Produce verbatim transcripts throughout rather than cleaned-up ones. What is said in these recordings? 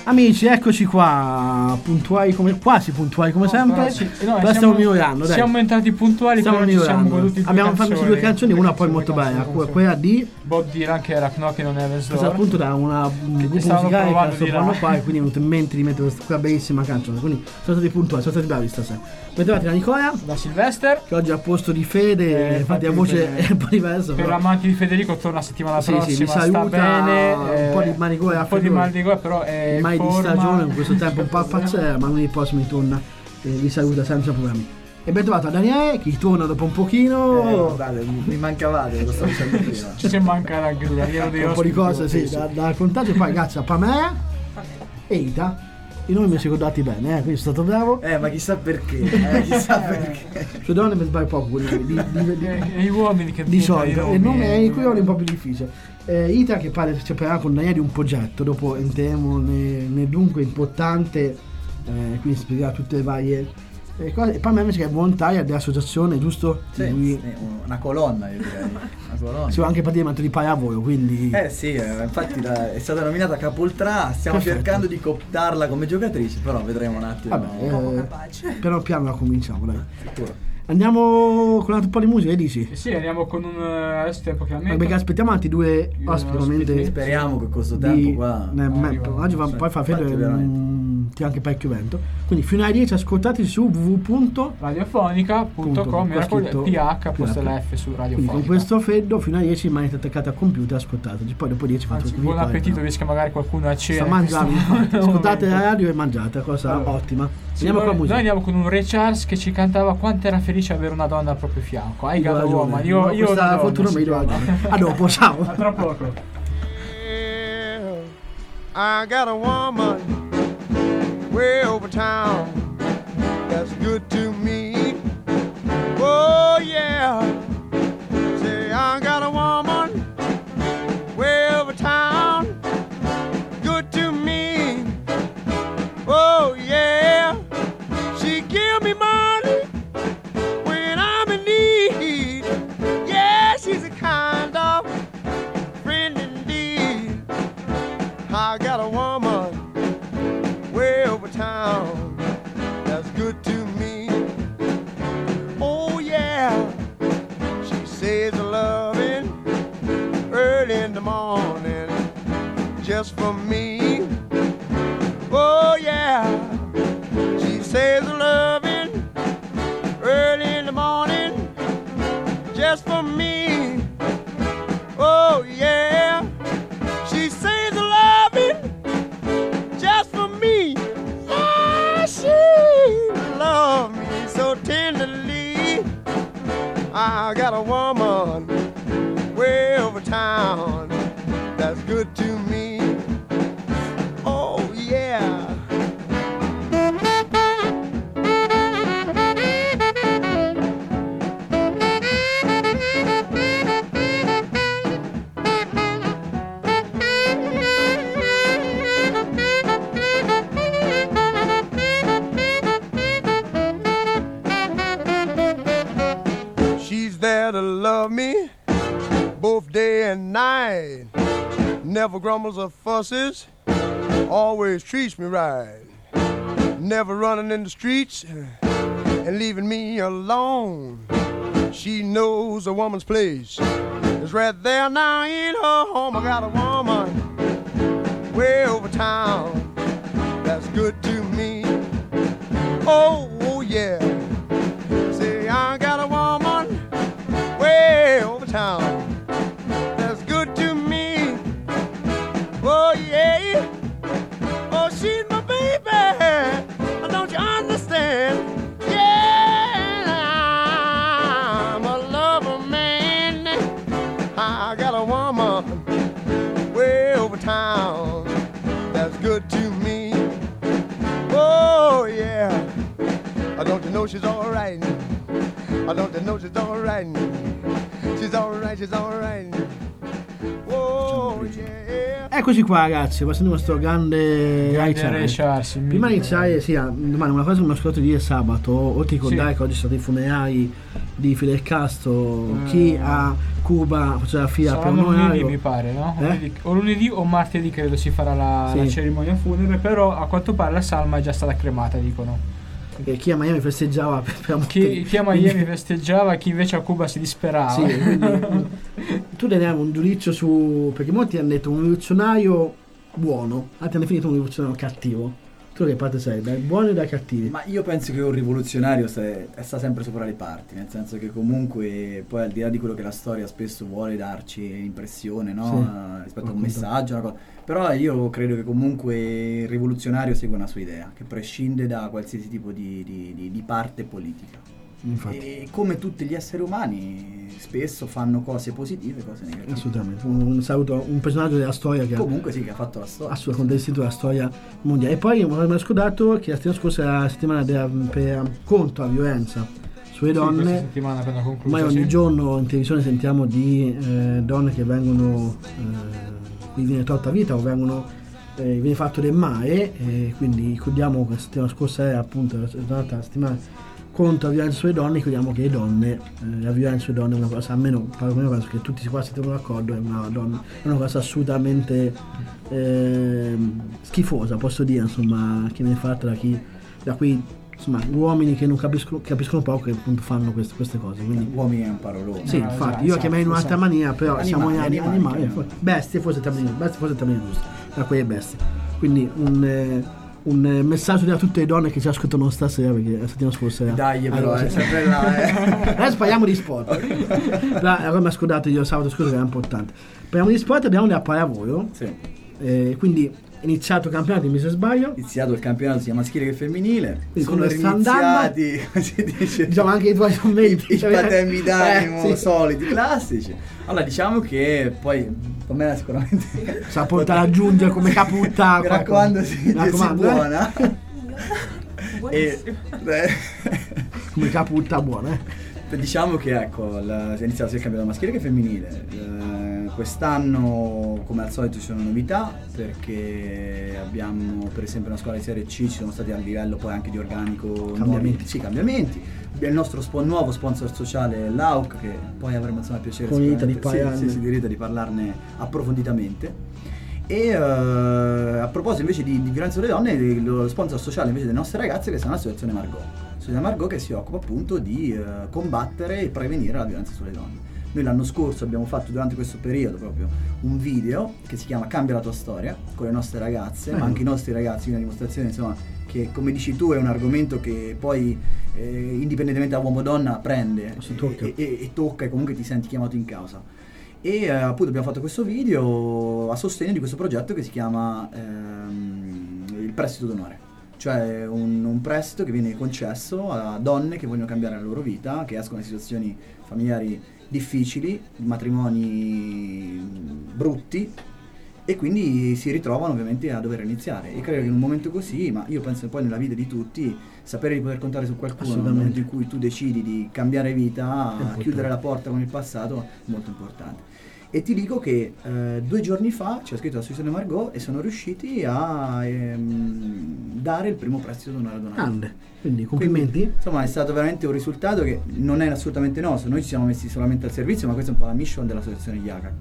Amici, eccoci qua, puntuali come quasi puntuali come no, sempre. Però, ci, no, però stiamo migliorando, dai. Siamo entrati puntuali, stiamo però ci siamo goduti due Abbiamo fatto due canzoni, una poi molto bella, quella di Bob Dylan che era Knockin' on Heaven's Door. Questa appunto da una un gruppo musicale che sto provando qua e quindi mi è venuto in mente di mettere questa bellissima canzone. Quindi sono stati puntuali, sono stati bravi stasera. Bentrovati da Nicola, da Sylvester, che oggi ha posto di Fede, eh, infatti la voce è un po' diversa. Per l'amante di Federico torna la settimana sì, prossima, sì, mi saluta, sta bene, un eh, po' di mal di gola, un po' di mal di gola, però è mai in di forma. stagione in questo tempo un po' pazzesco, ma lunedì prossimo mi torna e vi saluta senza problemi. E ben trovato a Daniele, che torna dopo un pochino. Eh, dale, mi mancavate, lo stavo dicendo prima. Ci si manca anche lui, un po' di cose sì, da, da raccontare. Poi grazie a Pamela e Ita. I nomi mi sono ricordati bene, eh, quindi sono stato bravo. Eh, ma chissà perché, eh, chissà perché. Sulle donne mi sbaglio poco, di, di, di, di, e gli uomini che di solito. E il nome è in cui è un po' più difficile. Eh, Ita che parla, ci parlerà con Daniele di un progetto, dopo entriamo nel, nel dunque importante, eh, quindi spiegherà tutte le varie eh, cose. E poi a me che è volontaria dell'associazione, giusto? Sì, lui... sì, una colonna io direi. Una colonna. Si può anche praticamente di pallavolo, quindi. Eh sì, eh, infatti la, è stata nominata Capoltrà, stiamo Perfetto. cercando di cooptarla come giocatrice, però vedremo un attimo. Vabbè, eh, piano piano la cominciamo, dai. Sicuro. Andiamo con un altro po' di musica, dici? Eh sì, andiamo con un adesso tempo che lamenta. Perché aspettiamo altri due ospiti. Speriamo che questo tempo di, qua. Ne, me, oggi va, poi fa fede c'è anche parecchio vento. Quindi fino alle dieci ascoltati su w w w punto radiofonica punto com era con P H posta la F su Radiofonica. Quindi con questo freddo fino alle dieci rimanete attaccati al computer e ascoltateci. Poi dopo dieci fate buon appetito, visto che magari qualcuno a cena. Sta mangiando, ascoltate la radio e mangiate, cosa allora. ottima. Sì, andiamo noi, con la musica. Noi andiamo con un Ray Charles che ci cantava quanto era felice avere una donna al proprio fianco. Hai got a woman. Io, no, io questa fortuna mi do a dopo, ciao. A tra poco. Yeah, I got a woman way over town that's good to me. Oh yeah, say I got a woman way over town good to me. Oh yeah, she give me money when I'm in need. Yeah, she's a kind of friend indeed. I got a woman way over town that's good to me. Oh yeah, she says a loving early in the morning just for me. Oh yeah, she says a loving early in the morning just for me. Oh yeah, she says a loving just for me. Yeah, she loves me so tenderly. I got a woman way over town that's good to me. Oh yeah. There to love me both day and night, never grumbles or fusses, always treats me right, never running in the streets and leaving me alone. She knows a woman's place is right there now in her home. I got a woman way over town that's good to me. Oh, oh yeah, say I got a woman way over town that's good to me. Oh yeah, oh she's my baby, don't you understand? Yeah, I'm a lover man. I got a woman way over town that's good to me. Oh yeah, don't you know she's alright? I don't you know she's alright. She's alright, she's alright. Oh yeah. Eccoci qua ragazzi, passando questo grande Grande Rai Ray Charles, il Prima di mitico. iniziare, sì, ah, domani una cosa che mi ho ascoltato dire sabato, o ti ricordai Sì. che oggi sono stati i funerali di Fidel Castro, Mm. chi a Cuba faceva la fila per Saranno lunedì onorario. mi pare, no? Eh? Lunedì- o lunedì o martedì credo si farà la, Sì. la cerimonia funebre, però a quanto pare la salma è già stata cremata, dicono. E chi a Miami festeggiava per, per amore. Chi, chi a Miami festeggiava, chi invece a Cuba si disperava. Sì, quindi mm, tu ne hai un giudizio su, perché molti hanno detto un rivoluzionario buono, altri hanno definito un rivoluzionario cattivo. Tu che parte sei, dai buoni o dai cattivi? Ma io penso che un rivoluzionario sta, sta sempre sopra le parti, nel senso che comunque poi al di là di quello che la storia spesso vuole darci l'impressione, no? Sì, Eh, rispetto a un appunto. messaggio, una cosa. Però io credo che comunque il rivoluzionario segue una sua idea, che prescinde da qualsiasi tipo di, di- di- di parte politica. Infatti, E come tutti gli esseri umani spesso fanno cose positive e cose negative. assolutamente. Un, un saluto, un personaggio della storia che ha Comunque sì, che ha fatto la storia. assolutamente distinto della storia mondiale. E poi mi ho scordato che la settimana scorsa era la settimana della, per, contro la violenza sulle Sì, questa donne. settimana appena conclusa, Ormai ogni sì. giorno in televisione sentiamo di eh, donne che vengono, eh, cui viene tolta vita o vengono, eh, viene fatto del male, e quindi ricordiamo che la settimana scorsa era appunto la giornata, la settimana contro la violenza sulle donne. Ricordiamo che le donne, eh, la violenza sulle donne è una cosa, almeno almeno penso che tutti qua si trovano d'accordo, è una, donna, è una cosa assolutamente eh, schifosa, posso dire, insomma, che viene fatta da chi, da quei insomma uomini che non capiscono, capiscono poco, che appunto fanno queste, queste cose, quindi Uomini è un parolone. sì, No, infatti, esatto, io la chiamerei in esatto, un'altra maniera, però Animali, siamo in animali, animali, chiamiamoli. bestie forse il termine, bestie forse il termine giusto, da quelle bestie. Quindi un, eh, un eh, messaggio a tutte le donne che ci ascoltano stasera, perché la settimana scorsa era... Dai, però, Allora, è sempre là, eh. Adesso parliamo di sport. La, allora mi ha scordato io sabato scorso che era importante. Parliamo di sport, abbiamo da pallavolo, Sì. eh, quindi è iniziato il campionato, mi se sbaglio. Iniziato il campionato sia maschile che femminile. Quindi Sono come sta andando? iniziati, come si dice, Diciamo anche i tuoi commenti. i patemi d'animo Eh, sì. soliti, classici. Allora, diciamo che poi Pamela sicuramente Sa portare ad aggiungere come caputta. mi raccomando, si, Mi si raccomando, eh. buona. e, Buonissimo. beh, Come caputta buona, eh. diciamo che ecco, la, si è iniziato sia il campionato maschile che femminile. Eh, quest'anno, come al solito, ci sono novità, perché abbiamo per esempio una squadra di Serie C, ci sono stati a livello poi anche di organico Cambiamenti. nuovi, sì, cambiamenti. Il nostro spo- nuovo sponsor sociale è l'A U C, che poi avremo insomma il piacere Con Rita sicuramente- di parlarne. sì, sì, sì, di Rita di parlarne approfonditamente. E eh, a proposito invece di, di violenza sulle donne, il- lo sponsor sociale invece delle nostre ragazze, che è l'associazione Margot. L'associazione Margot che si occupa appunto di eh, combattere e prevenire la violenza sulle donne. Noi l'anno scorso abbiamo fatto durante questo periodo proprio un video che si chiama Cambia la tua storia con le nostre ragazze, Eh. ma anche i nostri ragazzi, una dimostrazione insomma che, come dici tu, è un argomento che poi eh, indipendentemente da uomo o donna prende Si tocca. E, e- e tocca, e comunque ti senti chiamato in causa. E eh, appunto abbiamo fatto questo video a sostegno di questo progetto che si chiama ehm, il prestito d'onore, cioè un, un prestito che viene concesso a donne che vogliono cambiare la loro vita, che escono da situazioni familiari difficili, matrimoni brutti, e quindi si ritrovano ovviamente a dover iniziare. E credo che in un momento così, ma io penso poi nella vita di tutti, sapere di poter contare su qualcuno nel momento in cui tu decidi di cambiare vita, importante. chiudere la porta con il passato, è molto importante. E ti dico che eh, due giorni fa c'è scritto l'associazione Margot e sono riusciti a ehm, dare il primo prestito d'onore ad una donna. Grande. Quindi complimenti. Quindi, insomma, è stato veramente un risultato che non è assolutamente nostro, noi ci siamo messi solamente al servizio, ma questa è un po' la mission dell'associazione Yakat.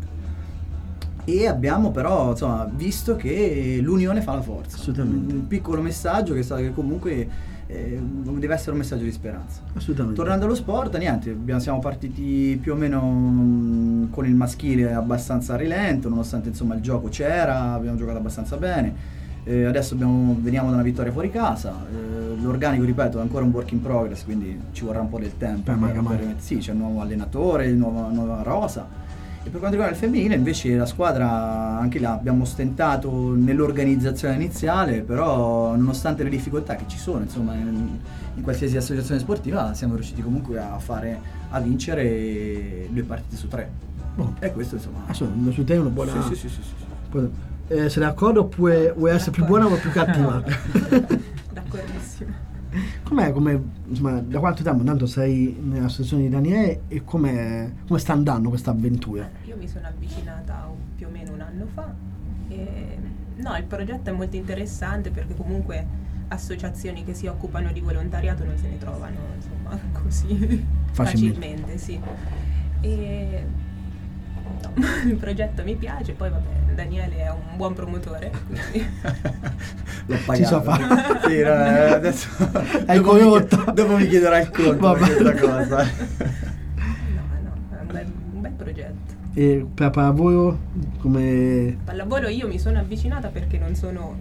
E abbiamo però insomma visto che l'unione fa la forza. Assolutamente. Un piccolo messaggio che, sta, che comunque eh, deve essere un messaggio di speranza. Assolutamente. Tornando allo sport, niente, abbiamo, siamo partiti più o meno mh, con il maschile abbastanza a rilento, nonostante insomma il gioco c'era, abbiamo giocato abbastanza bene. Eh, adesso abbiamo, veniamo da una vittoria fuori casa, eh, l'organico ripeto è ancora un work in progress, quindi ci vorrà un po' del tempo. Beh, per- magari. per- sì, c'è il nuovo allenatore, il nuovo, nuova rosa. E per quanto riguarda il femminile invece la squadra, anche là abbiamo stentato nell'organizzazione iniziale, però nonostante le difficoltà che ci sono insomma in, in qualsiasi associazione sportiva siamo riusciti comunque a fare, a vincere due partite su tre. Oh. E questo insomma Assolutamente, su te è una buona... sì, sì, sì, sì, sì. Eh, sei d'accordo oppure vuoi essere più buona o più cattiva? D'accordissimo. Com'è, come, insomma, da quanto tempo tanto sei nell'associazione di Daniele e come come sta andando questa avventura? Io mi sono avvicinata un- più o meno un anno fa E, no, il progetto è molto interessante perché comunque associazioni che si occupano di volontariato non se ne trovano, insomma, così Facilmente. facilmente, sì. E no, il progetto mi piace, poi vabbè, Daniele è un buon promotore, quindi L'ho pagato. Si sa fare. Sì, no, eh, adesso Hai dopo, mi, corrotto. chied- dopo mi chiederà il conto Vabbè. per questa cosa. no, no, è un bel, un bel progetto. E per pallavolo come... Pallavolo io mi sono avvicinata perché non sono,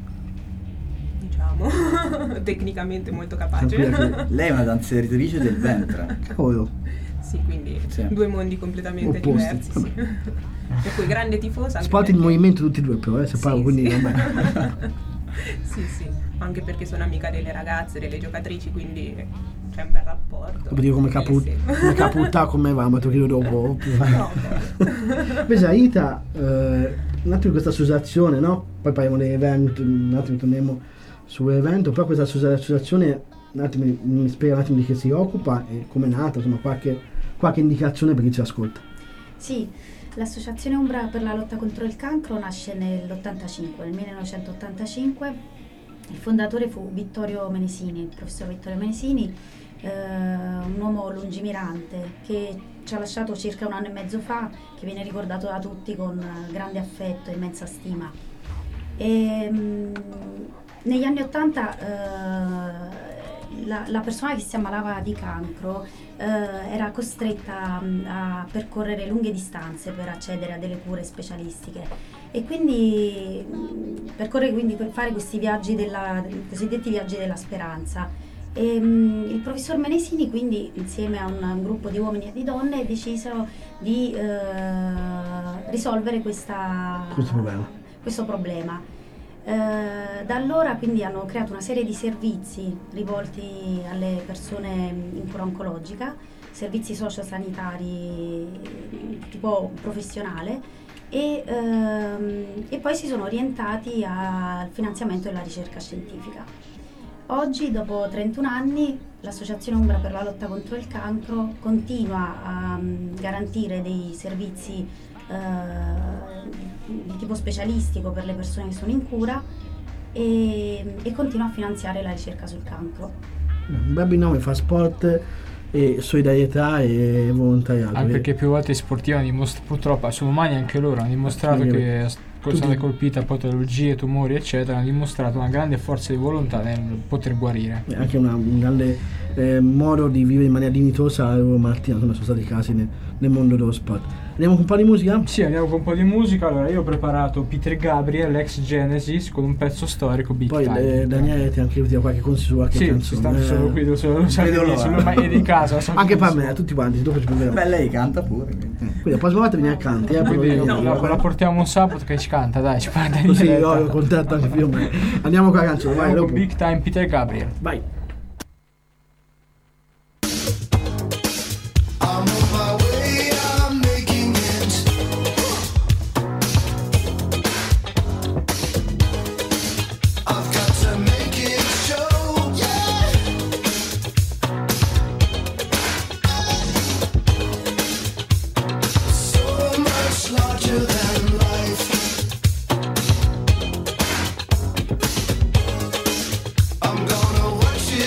diciamo, tecnicamente molto capace. Tranquilla, Lei è una danzatrice del ventre. Cavolo. Sì, quindi Sì. due mondi completamente Opposti. diversi, sì. E poi grande tifosa anche Sport in perché- movimento tutti e due però, eh, se Sì, parlo, quindi sì. vabbè. Sì, sì, anche perché sono amica delle ragazze, delle giocatrici, quindi c'è un bel rapporto. Devo dire come capo, Sì, sì. come caputà come va, ma te lo chiedo dopo. No, Invece Aita, eh, un attimo questa associazione, no? Poi parliamo dell'evento, un attimo torniamo sull'evento, però questa associ- associazione, un attimo mi, mi spiega un attimo di che si occupa e come è nata, insomma qualche, qualche indicazione per chi ci ascolta. Sì, l'associazione Umbra per la lotta contro il cancro nasce nell'ottantacinque, nel millenovecentottantacinque. Il fondatore fu Vittorio Menesini, il professor Vittorio Menesini, eh, un uomo lungimirante che ci ha lasciato circa un anno e mezzo fa, che viene ricordato da tutti con eh, grande affetto e immensa stima. E, mh, negli anni ottanta eh, la, la persona che si ammalava di cancro eh, era costretta mh, a percorrere lunghe distanze per accedere a delle cure specialistiche e quindi mh, percorrere quindi per fare questi viaggi della, i cosiddetti viaggi della speranza. E, mh, il professor Menesini quindi insieme a un, un gruppo di uomini e di donne decisero di eh, risolvere questa, Questo problema. questo problema. Eh, da allora quindi hanno creato una serie di servizi rivolti alle persone in cura oncologica, servizi sociosanitari di tipo professionale e, ehm, e poi si sono orientati al finanziamento della ricerca scientifica. Oggi, dopo trentuno anni, l'Associazione Umbra per la lotta contro il cancro continua a um, garantire dei servizi uh, di tipo specialistico per le persone che sono in cura e, e continua a finanziare la ricerca sul cancro. Un bel binomio fa sport e solidarietà e volontariato. Anche perché più volte i sportivi hanno dimostrato, purtroppo sono umani anche loro, hanno dimostrato Anche che sono state tutti- colpite a patologie, tumori eccetera, hanno dimostrato una grande forza di volontà nel poter guarire. È anche una, un grande eh, modo di vivere in maniera dignitosa la loro malattia, come sono stati casi nel, nel mondo dello sport. Andiamo con un po' di musica? Sì, andiamo con un po' di musica. Allora, io ho preparato Peter Gabriel, ex Genesis, con un pezzo storico Big Poi Time. eh, Daniele ti ha anche detto qualche consiglio su qualche Sì, ci canzone. stanno solo qui, lo so, lo so, Vedo lo l'ora. so, ma è di casa. so Anche che per non me, so. a tutti quanti, dopo ci proveremo. Beh, lei canta pure. Quindi. Quindi la prossima volta vieni a canti, eh, Quindi però- no, la, la portiamo un sabato che ci canta, dai, ci parla Così di io ero contento anche io. ma- Andiamo con la canzone, vai, con dopo. Big Time Peter Gabriel. Vai. I'm on my way, I'm making it. I've got to make it show, yeah. So much larger than life. I'm gonna watch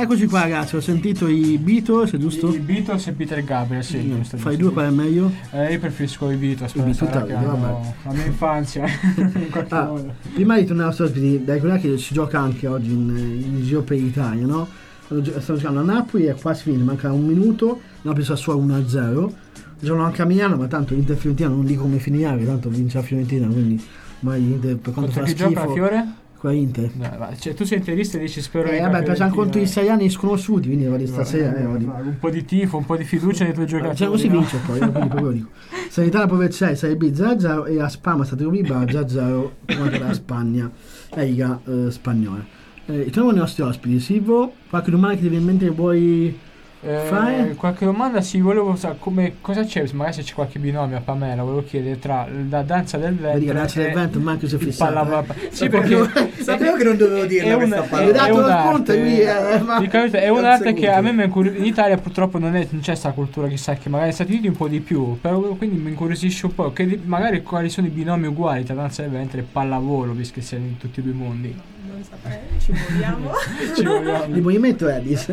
Eccoci qua ragazzi, ho sentito i Beatles, è giusto? I Beatles e Peter Gabriel, sì. Mm, giusto, Fai giusto, due, qual è meglio? Eh, io preferisco i Beatles, I però Beatles, sarà che vabbè. hanno la mia infanzia in qualche Ah, modo. prima di tornare a ospiti, dai ricordare che si gioca anche oggi in, in giro per l'Italia, no? Stiamo giocando a Napoli, è quasi finito, manca un minuto, Napoli sta solo uno a zero. Giocano anche a Milano, ma tanto Inter Fiorentina non dico come finirà, perché tanto vince la Fiorentina, quindi mai Inter per quanto Contro fa chi gioca la schifo. Fiore? Qua Inter. No, ma, cioè, tu sei interista e dici spero Eh vinca vabbè, per Fiorentina. contro gli italiani sconosciuti, quindi vado stasera, eh, vado. Un po' di tifo, un po' di fiducia nei tuoi giocatori. Cioè così no? vince poi, io quindi proprio lo dico. Sanità proprio c'è, Serie B zero a zero e a Spalma Stato Viva zero a zero contro la Spagna, la Liga eh, spagnola. Eh, torniamo ai nostri ospiti, Silvo, qualche domanda che ti viene in mente che vuoi Eh, fare? qualche domanda sì, volevo sapere come, cosa c'è, magari se c'è qualche binomio a Pamela, volevo chiedere tra la danza del vento Vedi che la danza del e vento manco si è il fissata. palla- eh. sì, perché Sapevo che non dovevo dirla è un- questa è- parola. Hai è dato lo un'arte. spunto, lui, eh, ma- Di capito, è Non un'arte sei che a me molto. mi incuriosisce. In Italia purtroppo non, è, non c'è sta cultura, chissà che magari negli Stati Uniti un po' di più, però quindi mi incuriosisce un po' che di- magari quali sono i binomi uguali tra danza del ventre e pallavolo, visto che siamo in tutti e due i mondi. Non saprei, ci muoviamo. Ci vogliamo. Il movimento Edis.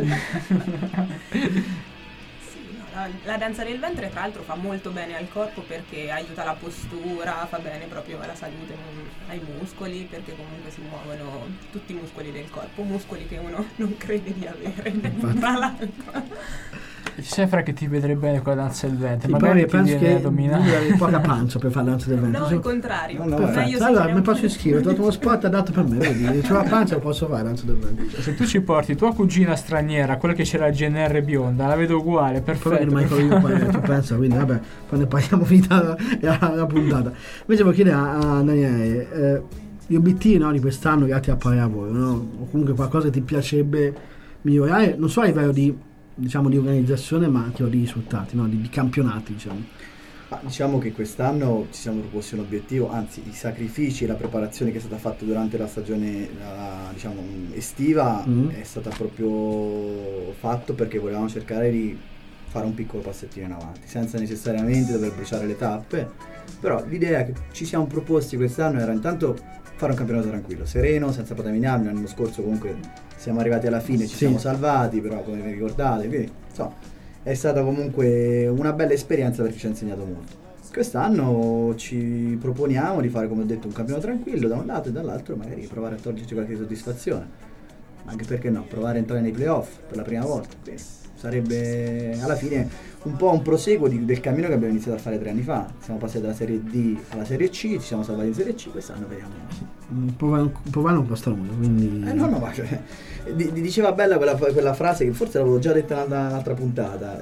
Sì, no, la, la danza del ventre tra l'altro fa molto bene al corpo perché aiuta la postura, fa bene proprio alla salute, mm, ai muscoli, perché comunque si muovono tutti i muscoli del corpo, muscoli che uno non crede di avere, tra l'altro. Ci sei fra che ti vedrei bene con la danza del ventre, Sì, magari poi ti penso viene che addominale. devi avere poca pancia per fare la danza del vento. No, Sì. il contrario. No, no, Perfetto, Meglio se allora ce n'è mi un posso po'. iscrivere, ho trovato uno spot adatto per me, vedi, c'è la pancia, lo posso fare la danza del vento. Se tu ci porti tua cugina straniera, quella che c'era il G N R bionda, la vedo uguale, Però che perfetto. non mai io poi tu pensa, quindi vabbè, poi ne parliamo finita la, la, la puntata. Invece volevo chiedere a, a Daniele, eh, gli obiettivi, no, di quest'anno legati a pallavolo, no? O comunque qualcosa che ti piacerebbe migliorare, non solo a livello di, diciamo, di organizzazione, ma anche di risultati, no? di, di campionati, diciamo. Ma diciamo che quest'anno ci siamo proposti un obiettivo, anzi i sacrifici e la preparazione che è stata fatta durante la stagione la- diciamo estiva Mhm. è stata proprio fatto perché volevamo cercare di fare un piccolo passettino in avanti senza necessariamente dover bruciare le tappe, però l'idea che ci siamo proposti quest'anno era intanto fare un campionato tranquillo, sereno, senza problemi. L'anno scorso comunque siamo arrivati alla fine, ci Sì. siamo salvati, però come vi ricordate, quindi insomma è stata comunque una bella esperienza perché ci ha insegnato molto. Quest'anno ci proponiamo di fare, come ho detto, un campionato tranquillo da un lato e dall'altro magari provare a toglierci qualche soddisfazione, anche perché no, provare a entrare nei playoff per la prima volta. Quindi sarebbe alla fine un po' un proseguo di- del cammino che abbiamo iniziato a fare tre anni fa. Siamo passati dalla Serie D alla Serie C, ci siamo salvati in Serie C, quest'anno vediamo. Mm, Provare, provare non costa nulla, quindi... Eh, no, no, ma cioè, di- di- diceva Bella quella, quella frase che forse l'avevo già detta in un'altra, un'altra puntata. Eh,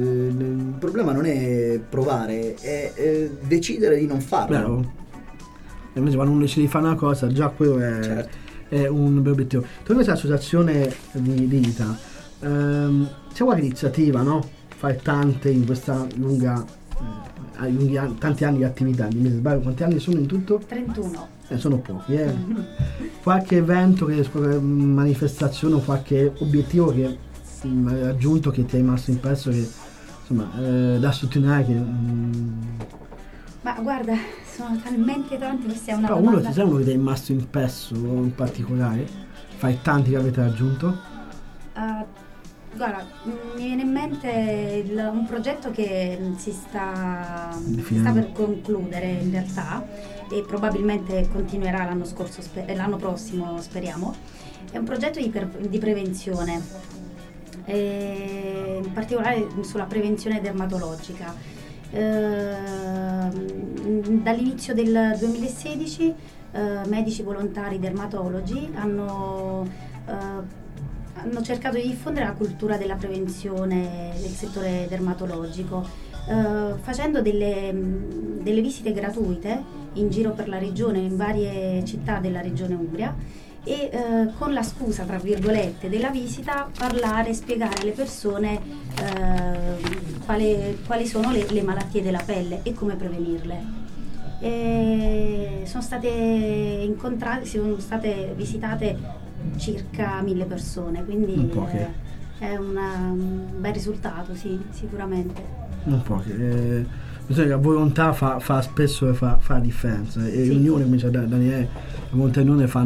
il problema non è provare, è eh, decidere di non farlo. Bravo. E invece quando uno decide di fare una cosa, già quello è, Certo. è un bel obiettivo. Tu invece l'associazione di, di Ita, ehm, c'è qualche iniziativa, no? Fai tante in questa lunga, eh, lunghi anni- tanti anni di attività, dimmi se sbaglio, quanti anni sono in tutto? trentuno. Eh, sono pochi, eh. Qualche evento, che, qualche manifestazione o qualche obiettivo che mm, hai raggiunto, che ti è rimasto impresso, che insomma eh, da sottolineare che... mm, Ma guarda, sono talmente tanti, questa è una però uno domanda... ti sei uno che ti è rimasto impresso in particolare? Fai tanti che avete raggiunto? Ah, guarda, mm, mi viene in mente il- un progetto che mm, si sta, si sta Definendo. per concludere in realtà e probabilmente continuerà l'anno scorso, spe- eh, l'anno prossimo speriamo. È un progetto di, per- di prevenzione, eh, in particolare sulla prevenzione dermatologica. Ehm, dall'inizio del duemilasedici eh, medici volontari dermatologi hanno eh, hanno cercato di diffondere la cultura della prevenzione del settore dermatologico, eh, facendo delle, mh, delle visite gratuite in giro per la regione, in varie città della regione Umbria, e eh, con la scusa, tra virgolette, della visita parlare, spiegare alle persone eh, quale- quali sono le, le malattie della pelle e come prevenirle. E sono state incontrate, sono state visitate circa mille persone, quindi Non poche. eh, è una- un bel risultato, sì, sicuramente. Non pochi. Eh, bisogna che la volontà fa, fa spesso fa, fa la differenza, e Sì. l'unione, come dice Da- Daniele, la volontà e l'unione fanno,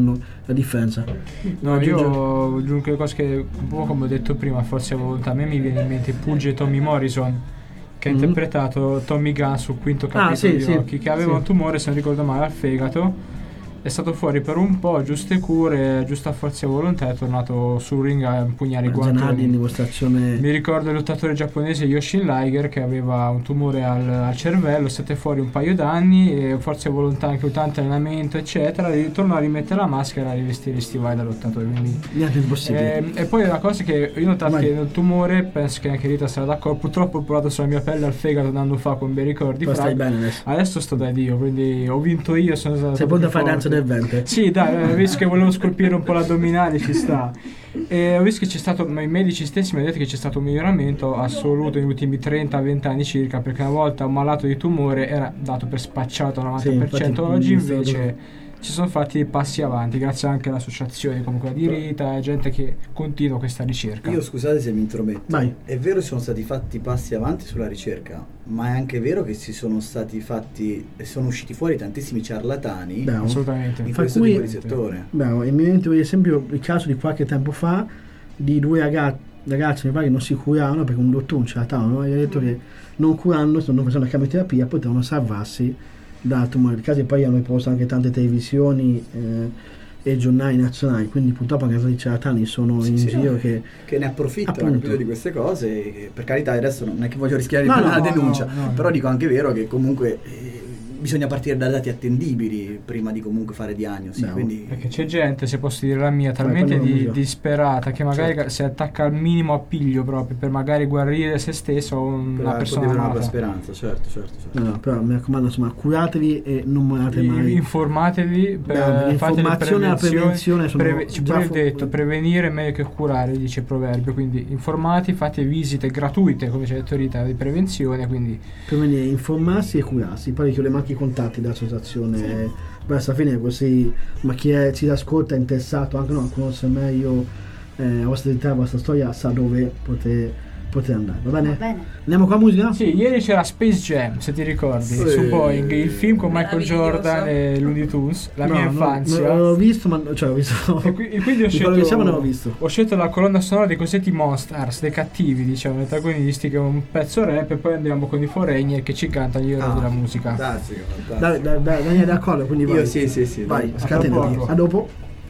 la differenza. No, Aggiunge- io l'unica cosa che, un po' come ho detto prima, forse a volontà, a me mi viene in mente Pugge e Tommy Morrison, che ha Mhm. interpretato Tommy Gunn sul quinto capitolo Ah, sì, di sì, Rocky, che aveva sì. un tumore, se non ricordo male, al fegato. È stato fuori per un po', giuste cure, giusta forza e volontà, è tornato sul ring a impugnare i Zanardi in guantoni. dimostrazione. Mi ricordo il lottatore giapponese Yoshin Liger che aveva un tumore al, al cervello, è stato fuori un paio d'anni, e forza e volontà anche tanto allenamento eccetera, ritornò a rimettere la maschera e a rivestire i stivali da lottatore. Quindi, Niente impossibile. eh, e poi una cosa che io ho notato Vai. che il tumore, penso che anche Rita sarà d'accordo, purtroppo ho provato sulla mia pelle al fegato un anno fa con bei ricordi. Però stai fra- bene adesso. Adesso sto da Dio, quindi ho vinto io, sono stato Sei pronto a fare danza del ventre? Sì, dai, ho visto che volevo scolpire un po' l'addominale, ci sta. E ho visto che c'è stato, ma i medici stessi mi hanno detto che c'è stato un miglioramento assoluto negli ultimi trenta venti anni circa, perché una volta un malato di tumore era dato per spacciato al novanta per cento, infatti, oggi mi stavo- invece ci sono fatti dei passi avanti, grazie anche all'associazione comunque di Rita e gente che continua questa ricerca. Io scusate se mi intrometto. Vai. È vero che sono stati fatti passi avanti sulla ricerca, ma è anche vero che si sono stati fatti e sono usciti fuori tantissimi ciarlatani Bravo. Assolutamente. in Fra questo cui- tipo di settore. Bravo, e mi viene in mente per esempio il caso di qualche tempo fa di due ragazzi, ragazzi mi pare che non si curavano perché un dottore, un ciarlatano, gli ha detto che non curando, non facendo la chemioterapia, potevano salvarsi da tumori. Il caso che poi hanno riposto anche tante televisioni eh, e giornali nazionali, quindi purtroppo anche i ciarlatani sono Sì, in sì, giro no, che... che ne approfittano Appunto. capito, di queste cose. E per carità, adesso non è che voglio rischiare di No, prendere no, la no, denuncia, no, no, però no. dico anche vero che comunque eh, bisogna partire da dati attendibili prima di comunque fare diagnosi. Bravo. Quindi Perché c'è gente, se posso dire la mia, Vai, talmente parliamo di- io. disperata che magari Certo. si attacca al minimo appiglio proprio per magari guarire se stesso o una per persona avere una amata. speranza, certo, certo, certo. No, no, però mi raccomando, insomma, curatevi e non morate I- mai. Informatevi, per, Bravo, fate le l'informazione e la prevenzioni. prevenzione sono Preve- ci già pure fu- detto, prevenire è meglio che curare, dice il proverbio, quindi informati, fate visite gratuite, come ci ha detto Rita, di prevenzione, quindi Per venire a informarsi e curarsi. Poi chiudo anche i contatti dell'associazione. Basta finire così, ma chi è, ci ascolta è interessato anche no, a conoscere meglio eh, la vostra identità, la vostra storia, sa dove poter, poter andare. Va bene? Va bene. Andiamo con la musica? sì, ieri c'era Space Jam, se ti ricordi, Sì. su Boeing, il film con Michael Meraviglioso. Jordan e Looney Tunes, la No, mia no, infanzia. non l'ho visto, ma cioè ho visto. E qui- e quindi ho Di quello che scelto, siamo non l'ho visto. ho scelto la colonna sonora dei cosiddetti Monsters, dei cattivi, diciamo, dei protagonisti, che è un pezzo rap, e poi andiamo con i Foreigner che ci cantano gli eroi Ah, della musica. Fantastico, fantastico. Dai, dai, dai, Daniele, d'accordo, quindi vai. Io sì, sì, sì. Vai, dai. scatenati. poco. A dopo.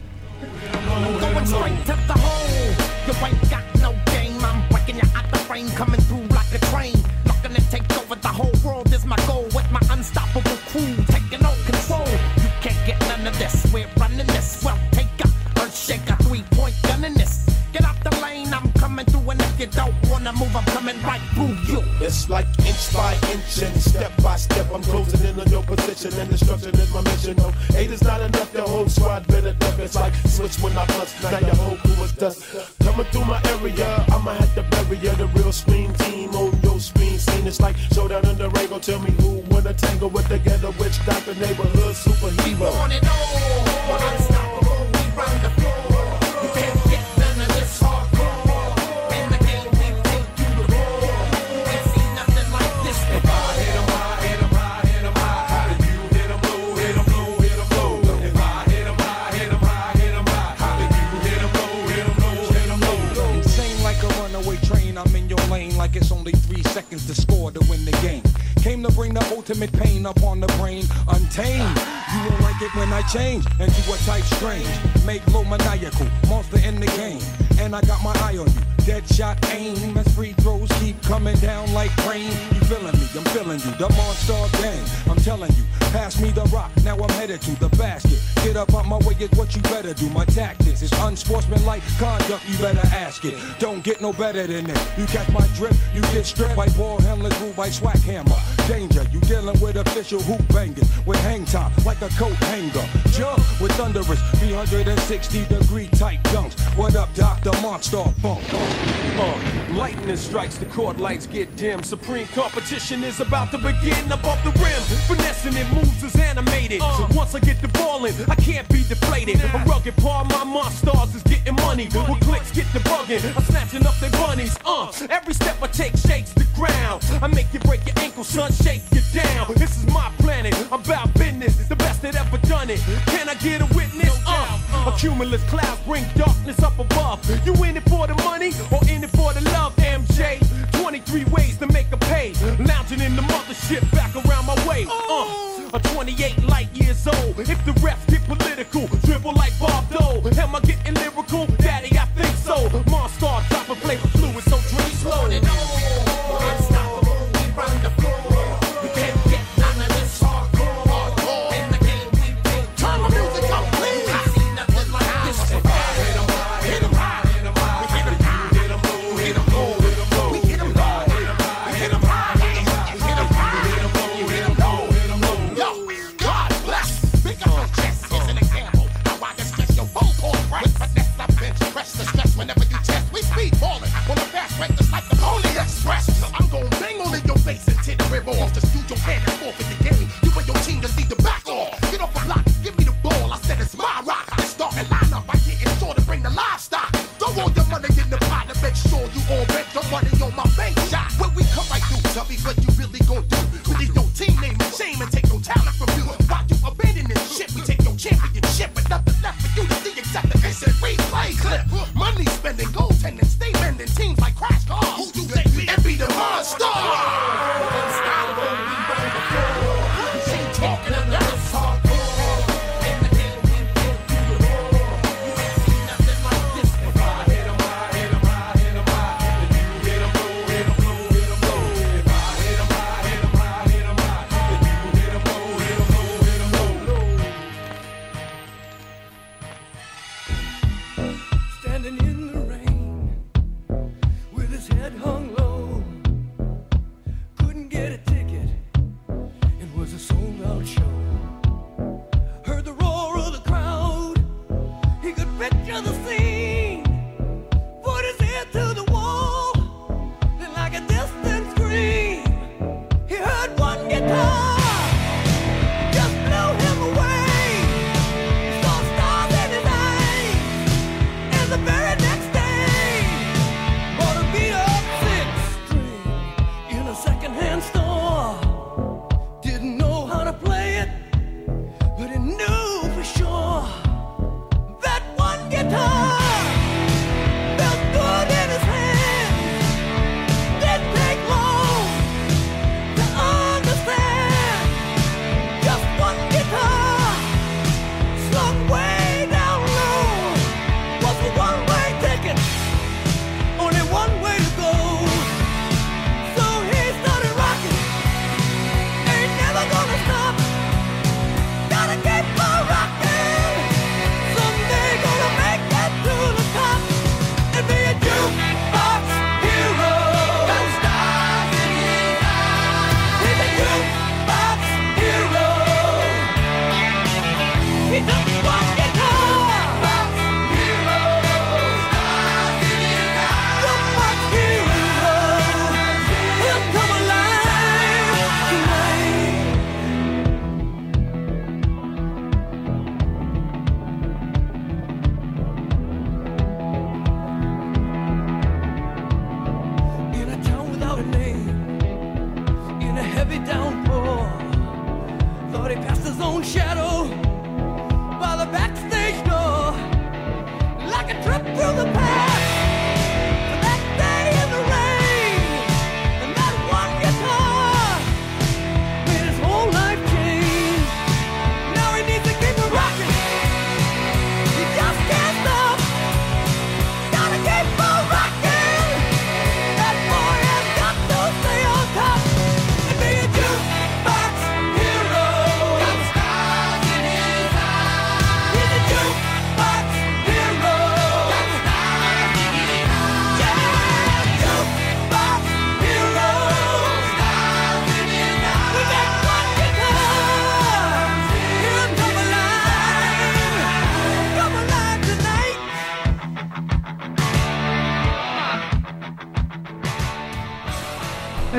Going straight to the hole. You ain't got no game. I'm breaking you out the frame, coming through like a train. Looking to take over the whole world is my goal. With my unstoppable crew taking no control. You can't get none of this. We're running this. Well, take a earth shaker, three point gun in this. Get out the lane, I'm coming through, and if you don't wanna move, I'm coming right through you. It's like inch by inch and step by step I'm closing in on your position and destruction is my mission. No, eight is not enough, the whole squad better duck. It's like switch when I punch, now your whole crew is dust. Coming through my area, I'ma have to bury ya. The real screen team on your screen scene. It's like showdown in the ring, go tell me who wanna tangle with the ghetto witch doctor, neighborhood superhero. On it all, unstoppable, we run the floor. You can't get none of this hardcore. In the game, we take you to war. Ain't seen nothing like this before. Hit 'em high, hit 'em high, hit 'em high. How do you hit 'em low, hit 'em low, hit 'em low? If I hit 'em high, hit 'em high, hit 'em high. How do you hit 'em low, hit 'em low, hit 'em low? Insane like a runaway train, I'm in your lane like it's only three seconds to score to win the game. Came to bring the ultimate pain upon the brain, untamed. You won't like it when I change into a type strange. Make low maniacal, monster in the game. And I got my eye on you, dead shot aim. As free throws keep coming down like rain. You feeling me, I'm feeling you, the monster gang. I'm telling you, pass me the rock, now I'm headed to the basket. Get up out my way is what you better do. My tactics is unsportsmanlike conduct, you better ask it. Don't get no better than this. You catch my drip, you get stripped by ball handlers, ruled by swag hammer. Danger, you dealing with official hoop bangers with hang time like a coat hanger. Jump with thunderous three hundred sixty degree tight dunks. What up, Doctor Monster Funk? Uh, lightning strikes, the court lights get dim. Supreme competition is about to begin above the rim. Finessing it moves is animated. So once I get the ball in, I can't be deflated. A rugged part, my monsters is getting money. When clicks get the bugging, I'm snatching up their bunnies. Uh, every step I take shakes the ground. I make you break your ankle, son, shake you down. This is my planet, I'm about business, the best that ever done it. Can I get a witness? Uh, a Cumulus clouds bring darkness up above. You in it for the money or in it for the love, M J? twenty-three ways to make a pay. Lounging in the mothership back around my way. Uh, a twenty-eight light years old. If the refs get political, dribble like Bob Dole. Am I getting lyrical? Daddy, I think so. Monster, drop a flavor fluid, so drink slow. Unstoppable, we run the floor. We can't get none of this hardcore. Hardcore. In the game we take. Turn the music up, please. I see nothing like this. Hit 'em high, hit 'em high, hit 'em high, hit 'em high, hit 'em high, hit 'em low, hit 'em low, hit 'em low. We hit 'em low, hit 'em high, hit 'em high, hit 'em high, hit 'em high, hit 'em low, hit 'em low, hit 'em low. Yo, God bless. Pick up your chest is an example. How I can stress your whole core right. With finesse, I bench press the stress whenever you test. We speed ballin' on the fast break just like the Pony Express. I'm gon' bang all in your face and tear the rib off. Just use your hand and forfeit the game. You and your team just need to back off. Get off the block, give me the ball. I said it's my rock. Let's start a lineup. I get it sure to bring the livestock. Throw all your money in the pot to make sure you all bet your money on my bank shot. When we come right through, tell me what you really gon' do. We leave your team name and shame and take no talent from you. Why you abandon this shit? We take your championship, but nothing left for you to see except the instant replay clip. Money spending, goaltending, stay mending teams like crash cars. Who you think me and be the monster? Unstoppable, we run the floor. She ain't talking about us hardcore. In the game we get through the war. You ain't seen nothing like this before. Hit 'em high, hit 'em high, hit 'em high. If you hit 'em low, hit 'em low, hit 'em low. If I hit 'em high, hit 'em high, hit 'em high. If you hit 'em low, hit 'em low, hit 'em low. Standing in the rain with his head hung low, couldn't get a ticket, it was a sold out show. Heard the roar of the crowd, he could picture the scene, put his ear to the wall, and like a distant scream, he heard one guitar, just blew him away. Saw stars in his eyes, and the very next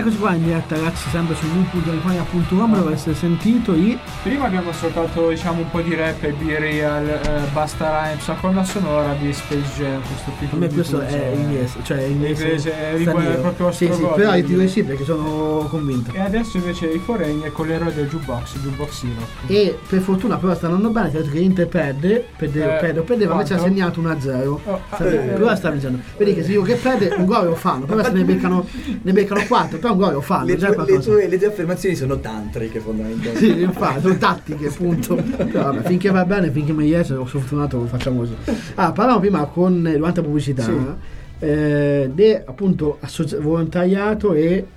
eccoci qua in diretta ragazzi, sempre su w punto lituania punto com dove essere sentito i... Prima abbiamo ascoltato diciamo un po' di rap e Be Real, eh, Basta Rhymes, la colonna sonora di Space Jam, questo A piccolo me questo è inglese, cioè è inglese, inglese, è straniero. proprio sì, sì, strogodo, però io ti dico quindi. sì perché sono convinto. E adesso invece i Foreigner con l'eroe del jukebox, il jukeboxino. E per fortuna però stanno andando bene, che ha detto che Inter perde, perde, Eh, perde, perdeva, invece ha quanto? segnato uno a zero. Oh, Sta- eh, però sta vincendo. Vedi che se dico che perde un gol lo fanno, però se ne beccano, ne beccano quattro, però un gol lo fanno. Le già tue, le, qualcosa. tue, le tue affermazioni sono tantriche fondamentalmente. Sì, infatti, sono tattiche, appunto. Però vabbè, finché va bene, finché mi riesce, sono fortunato, lo facciamo così. Ah, parlavamo prima con durante la pubblicità Sì. eh, di appunto associ- volontariato e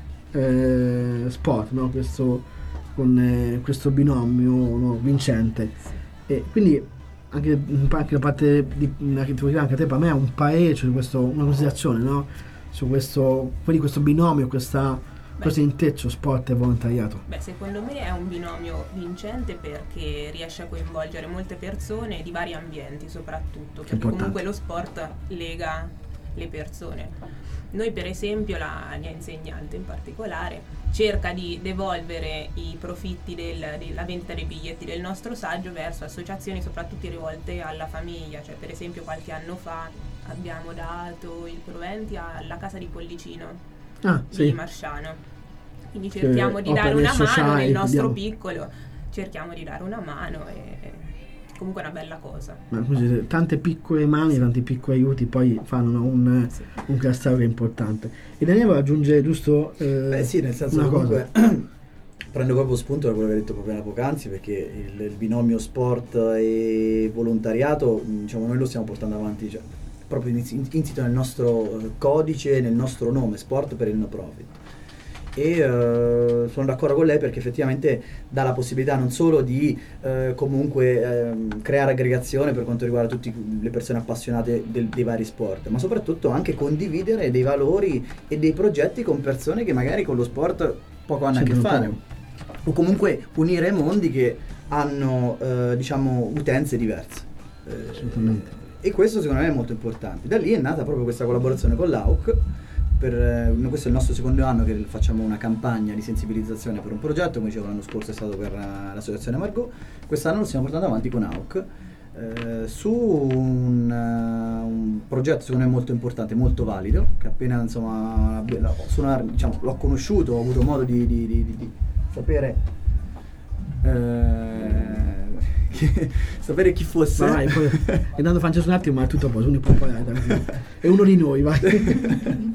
eh, sport, no? Questo con eh, questo binomio no, vincente. E quindi anche, anche da parte di anche, anche a te, per me è un parere, cioè questo, una considerazione, no? Su questo, quindi questo binomio, questa, questo intreccio sport e volontariato. Beh, secondo me è un binomio vincente perché riesce a coinvolgere molte persone di vari ambienti soprattutto, perché importante. comunque lo sport lega le persone. Noi per esempio, la mia insegnante in particolare, cerca di devolvere i profitti del- della vendita dei biglietti del nostro saggio verso associazioni soprattutto rivolte alla famiglia, cioè per esempio qualche anno fa abbiamo dato i proventi alla casa di Pollicino Ah, di sì. Marsciano, quindi cerchiamo di opere dare una sociali, mano nel nostro vediamo. piccolo, cerchiamo di dare una mano e comunque è una bella cosa. Ma così, tante piccole mani, tanti piccoli aiuti poi fanno un, Sì. un cluster importante. E Daniele vuole aggiungere giusto eh, Beh sì, nel senso una che cosa. comunque prendo proprio spunto da quello che hai detto proprio poc'anzi, perché il, il binomio sport e volontariato, mh, diciamo, noi lo stiamo portando avanti, cioè, proprio in- insito nel nostro eh, codice, nel nostro nome, sport per il no profit. E eh, sono d'accordo con lei perché effettivamente dà la possibilità non solo di eh, comunque ehm, creare aggregazione per quanto riguarda tutte le persone appassionate del- dei vari sport, ma soprattutto anche condividere dei valori e dei progetti con persone che magari con lo sport poco hanno a che C'entrano fare, poco. o comunque unire mondi che hanno eh, diciamo utenze diverse. Eh, Assolutamente. e questo secondo me è molto importante. Da lì è nata proprio questa collaborazione con l'A U C. Per, eh, questo è il nostro secondo anno che facciamo una campagna di sensibilizzazione per un progetto, come dicevo l'anno scorso è stato per uh, l'associazione Margot, quest'anno lo stiamo portando avanti con A U C eh, su un, uh, un progetto secondo me molto importante, molto valido, che appena insomma l'ho, sono, diciamo, l'ho conosciuto, ho avuto modo di, di, di, di, di sapere eh, chi, sapere chi fosse. Vai, poi, è andato Francesco un attimo, ma è tutto a posto, uno può parlare, tranquillo. È uno di noi, vai.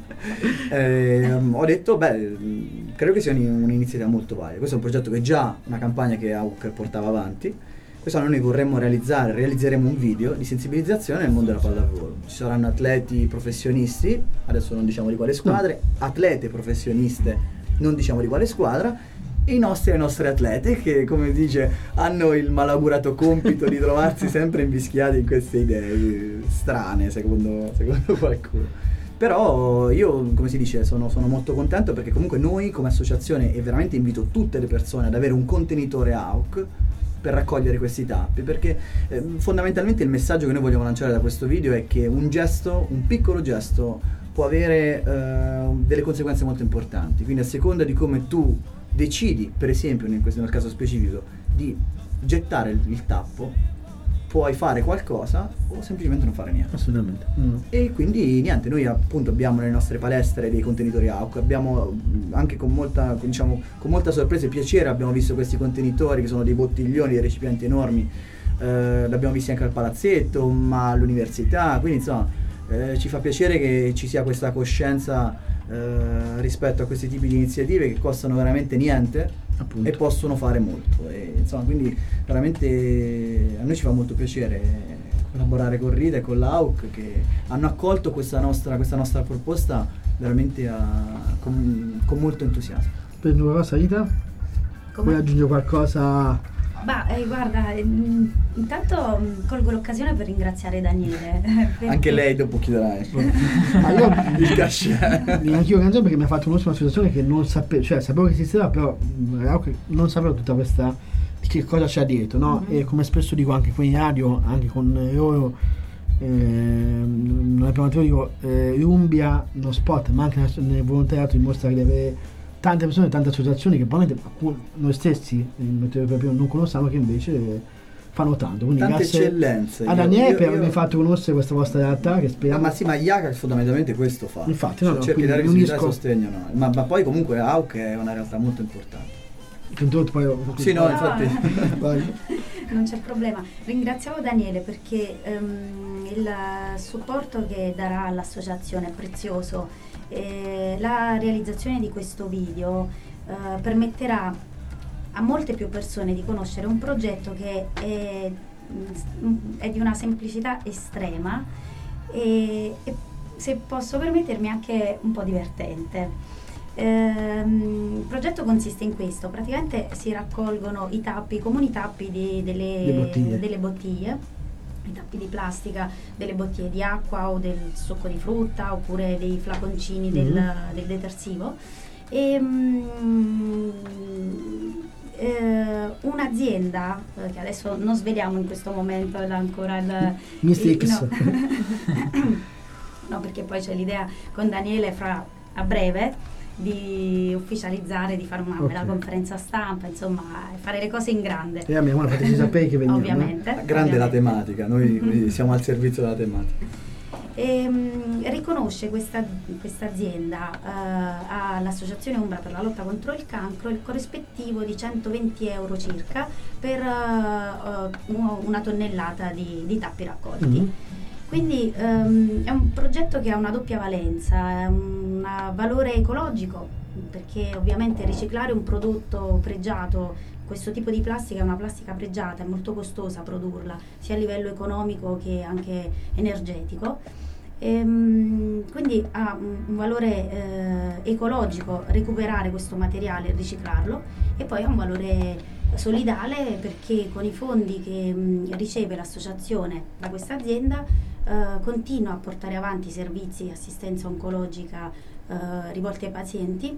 Eh, ho detto, beh, mh, credo che sia un- un'iniziativa molto valida. Questo è un progetto che è già una campagna che A U C portava avanti. Quest'anno noi vorremmo realizzare, realizzeremo un video di sensibilizzazione nel mondo della pallavolo. Ci saranno atleti professionisti, adesso non diciamo di quale squadre, atlete professioniste, non diciamo di quale squadra, e i nostri e le nostre atlete che, come dice, hanno il malaugurato compito di trovarsi sempre invischiati in queste idee strane, secondo, secondo qualcuno. Però io, come si dice, sono, sono molto contento perché comunque noi come associazione, e veramente invito tutte le persone ad avere un contenitore A U C per raccogliere questi tappi, perché eh, fondamentalmente il messaggio che noi vogliamo lanciare da questo video è che un gesto, un piccolo gesto può avere eh, delle conseguenze molto importanti, quindi a seconda di come tu decidi, per esempio in questo, nel caso specifico, di gettare il, il tappo, puoi fare qualcosa o semplicemente non fare niente. Assolutamente. Mm. E quindi niente, noi appunto abbiamo nelle nostre palestre dei contenitori A U C, abbiamo mh, anche con molta, con, diciamo, con molta sorpresa e piacere abbiamo visto questi contenitori che sono dei bottiglioni, dei recipienti enormi, eh, l'abbiamo visti anche al palazzetto, ma all'università, quindi insomma eh, ci fa piacere che ci sia questa coscienza eh, rispetto a questi tipi di iniziative che costano veramente niente. Appunto. E possono fare molto, e, insomma, quindi veramente a noi ci fa molto piacere collaborare con Rita e con l'A U C che hanno accolto questa nostra, questa nostra proposta veramente a- con, con molto entusiasmo. Per una cosa, Rita? Come? Vuoi aggiungere qualcosa? Bah, eh, guarda, ehm, intanto mh, colgo l'occasione per ringraziare Daniele. perché- Anche lei dopo chiederà Ma io il cachet. mi anch'io canzone perché mi ha fatto un'ultima situazione che non sapevo, cioè sapevo che esisteva, però mh, non sapevo tutta questa, di che cosa c'è dietro, no? Mhm. E come spesso dico anche qui in radio, anche con loro, eh, nella prima dico, eh, l'Umbria, non sport, ma anche nel- nel volontariato dimostra di avere tante persone, tante associazioni che probabilmente alcun- noi stessi il motivo proprio non conosciamo, che invece fanno tanto. Quindi Tante grazie eccellenze. a Io- Daniele io- per io- avermi fatto conoscere questa vostra realtà, che Ah, speriamo. ma sì, ma I A C fondamentalmente questo fa. Infatti, no, no, cerca di dare quindi visibilità e unisco- sostegno, no? ma, ma poi comunque A U C è una realtà molto importante. Introdotto poi- Sì, no, No. infatti. Vai. Non c'è problema. Ringraziamo Daniele perché ehm, il supporto che darà all'associazione è prezioso. Eh, la realizzazione di questo video eh, permetterà a molte più persone di conoscere un progetto che è, mm, è di una semplicità estrema e, e, se posso permettermi, anche un po' divertente. Ehm, il progetto consiste in questo: praticamente si raccolgono i tappi, i comuni tappi di- delle, Le bottiglie. delle bottiglie, i tappi di plastica delle bottiglie di acqua o del succo di frutta oppure dei flaconcini del, Mhm. del detersivo e mm, eh, un'azienda eh, che adesso non sveliamo in questo momento è ancora il mister il- X. no. No, perché poi c'è l'idea con Daniele fra a breve di ufficializzare, di fare una Ok. bella conferenza stampa, insomma, e fare le cose in grande. E a me, guarda, fateci sapere che veniamo. Ovviamente. Grande la ovviamente. tematica, noi quindi siamo al servizio della tematica. E, mm, riconosce questa questa azienda eh, all'Associazione Umbra per la lotta contro il cancro il corrispettivo di centoventi euro circa per eh, eh, uno- una tonnellata di, di tappi raccolti. Mhm. Quindi ehm, è un progetto che ha una doppia valenza, è un valore ecologico, perché ovviamente riciclare un prodotto pregiato, questo tipo di plastica è una plastica pregiata, è molto costosa produrla, sia a livello economico che anche energetico. Ehm, quindi ha un, un valore eh, ecologico recuperare questo materiale e riciclarlo, e poi ha un valore solidale perché con i fondi che mh, riceve l'associazione da questa azienda eh, continua a portare avanti servizi di assistenza oncologica eh, rivolti ai pazienti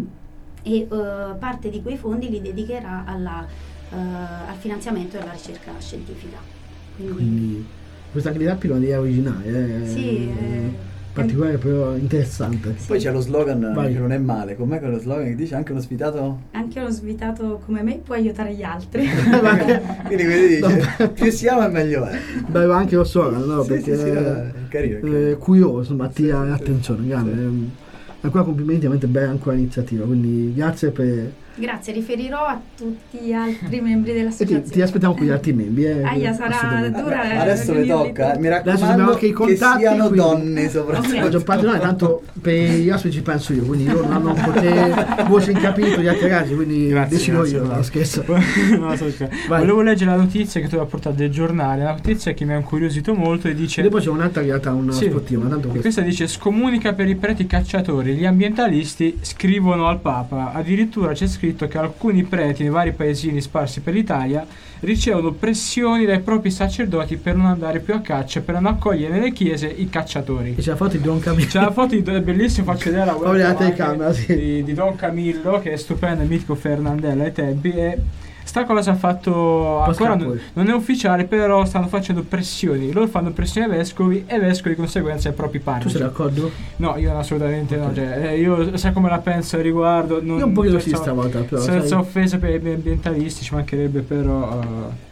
e eh, parte di quei fondi li dedicherà alla, eh, al finanziamento della ricerca scientifica. Quindi, Quindi questa anche di tappi non è originale, eh. sì, eh, particolare, però interessante. Poi c'è lo slogan Vai. che non è male, com'è quello slogan che dice anche uno svitato? anche uno svitato come me può aiutare gli altri. Quindi quindi dice, No. più siamo e meglio è. Bello anche lo slogan, no? Sì, Perché sì, sì, no, è carino, è carino. eh, curioso, ma attira Sì, sì, attenzione, grande. sì. Ehm, Ancora complimenti, veramente bella ancora iniziativa, quindi grazie per... Grazie, riferirò a tutti gli altri membri E ti, dell'associazione. ti aspettiamo con gli altri membri. Eh, Aia, sarà assolutamente. dura. Vabbè, adesso le riunirli tocca, eh. tutti. Mi Adesso abbiamo raccomando anche i che contatti, siano quindi- donne soprattutto. Ok. La maggior parte no, tanto per gli ospiti ci penso io, quindi io non hanno poter voce in capito gli altri ragazzi, quindi Grazie, decido grazie, io, no, grazie. scherzo. No, sto scherzando. Vai. Volevo leggere la notizia che tu hai portato del giornale, la notizia che mi ha incuriosito molto e dice... E poi c'è un'altra che in realtà è una Sì. sportiva, ma tanto E questo. questa dice: scomunica per i preti cacciatori, gli ambientalisti scrivono al Papa. Addirittura c'è scritto che alcuni preti nei vari paesini sparsi per l'Italia ricevono pressioni dai propri sacerdoti per non andare più a caccia, per non accogliere nelle chiese i cacciatori. E c'è la foto di Don Camillo. C'è la foto di è bellissimo, faccio vedere la Proprio la webcam anche telecamera, sì. di, di Don Camillo, che è stupendo, il mitico Fernandella ai tempi. E sta cosa ha fatto ancora non, poi. non è ufficiale, però stanno facendo pressioni. Loro fanno pressioni ai vescovi e vescovi di conseguenza ai propri Tu parroci. sei d'accordo? No, io assolutamente no. Cioè, eh, io sai come la penso al riguardo. Non, Io un pochino sì senza- stavolta, però, senza sai. offesa per gli ambientalisti, ci mancherebbe, però. eh,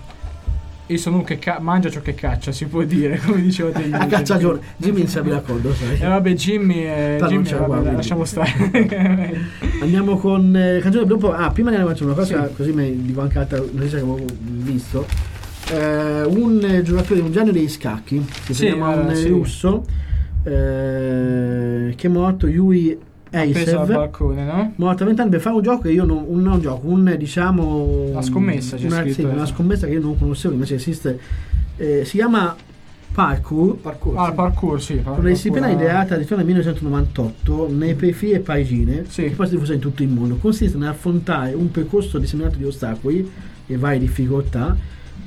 io sono uno che ca- mangia ciò che caccia, si può dire, come diceva te. A cacciagione. Jimmy non sarebbe d'accordo, sai. E vabbè, Jimmy, eh, Però non Jimmy c'è vabbè, qua, dai, quindi. lasciamo stare. Andiamo con eh, canzone dopo. Ah, prima di andare a una cosa, Sì. così mi dico anche altra notizia che avevo visto. Eh, un eh, giocatore, un genio dei scacchi, che si Sì, chiama un eh, eh, sì. russo, eh, che è morto, Yuri Appeso al Eisev, balcone, no? morto a venti anni per fare un gioco che io non, un, non gioco, un diciamo Una scommessa, c'è una, scritto, sì, eh. una scommessa che io non conoscevo, invece esiste. Eh, si chiama Parkour. Parkour. Ah, il parkour, sì. Una disciplina ideata addirittura nel millenovecentonovantotto nei periferie parigine, Sì. che poi si è diffusa in tutto il mondo. Consiste nell'affrontare un percorso disseminato di ostacoli e varie difficoltà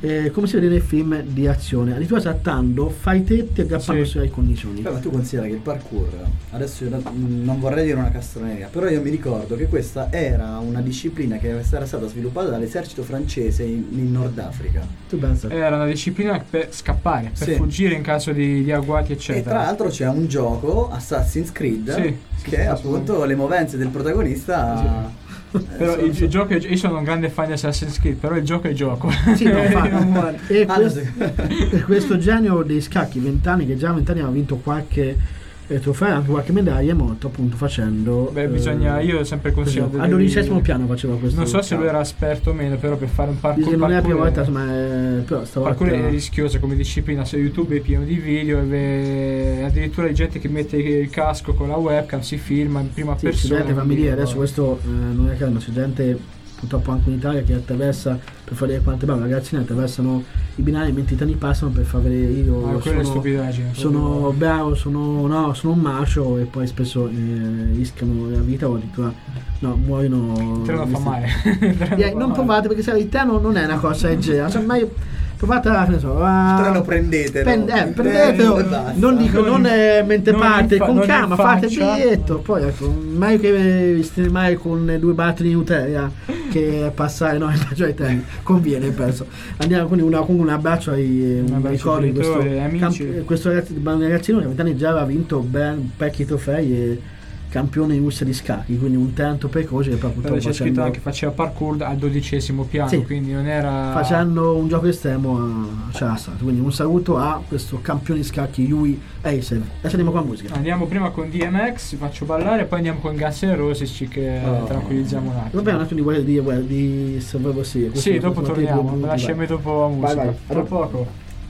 eh, come si vede nei film di azione, addirittura saltando, fai tetti e aggrappandosi Sì. ai condizioni. Beh, ma tu considera che il parkour, adesso io non- non vorrei dire una castroneria, però io mi ricordo che questa era una disciplina che era stata sviluppata dall'esercito francese in, in Nord Africa. Tu pensa? Era una disciplina per scappare, per Sì. fuggire in caso di, di agguati, eccetera. E tra l'altro c'è un gioco, Assassin's Creed, Sì, sì, che sì, appunto le movenze del protagonista... eh, Però sono- il, il gioco, io sono un grande fan di Assassin's Creed, però il gioco è il gioco. Sì, no, fa- Non muore. e, Ah, questo, no, e questo genio dei scacchi, vent'anni, che già a vent'anni aveva vinto qualche eh, trofeo, anche qualche medaglia, è morto appunto facendo... Beh, bisogna, eh, io ho sempre consigliato al dodicesimo piano faceva questo. Non so se lui era esperto o meno, però per fare un parkour, Dice che non è la prima parkour volta, ma è, però stavolta... parkour è rischioso come disciplina. Se YouTube è pieno di video e ve- addirittura di gente che mette il casco con la webcam, si filma in prima Sì, persona. studente, fammi dire, quindi- adesso questo eh, non è che ma c'è gente purtroppo anche in Italia che attraversa, per fare quante brave ragazzine attraversano i binari mentre i treni passano per far vedere io Ah, quella è sono, stupidaggine. sono bravo, sono, no, sono un macio, e poi spesso eh, rischiano la vita o addirittura no, muoiono. Il treno fa visti- male. Il treno Eh, fa non male. provate, perché sai, il treno non è una cosa leggera, cioè mai provate a, che ne so, a- Il treno prendetelo. Pen- eh, Il prendetelo, treno e basta. non dico Non non in- eh, mentre non parte in fa- con non in calma, fate il faccia. biglietto, poi ecco, meglio che stare mai con due batteri di Nutella che passare no, in mezzo ai treni, conviene penso. Andiamo quindi una, con un abbraccio ai Un un abbraccio ricordo ai di questo, genitori, amici. camp- questo ragazzi- ragazzino che a vent'anni già aveva vinto ben parecchi trofei e campione in Russia di scacchi, quindi un talento precoce che poi Però purtroppo c'è scritto facendo, anche faceva parkour al dodicesimo piano, Sì. quindi non era facendo un gioco estremo a- c'era stato. Quindi un saluto a questo campione di scacchi Yui Acer. Adesso andiamo con la musica. Andiamo prima con D M X, vi faccio ballare, poi andiamo con Guns N' Roses, ci che Oh. tranquillizziamo un attimo. Vabbè, un attimo di di, di, di Survivor Series. Questo Sì, è dopo questo torniamo, motivo- lasciami dopo la Vai, musica. vai. Tra poco.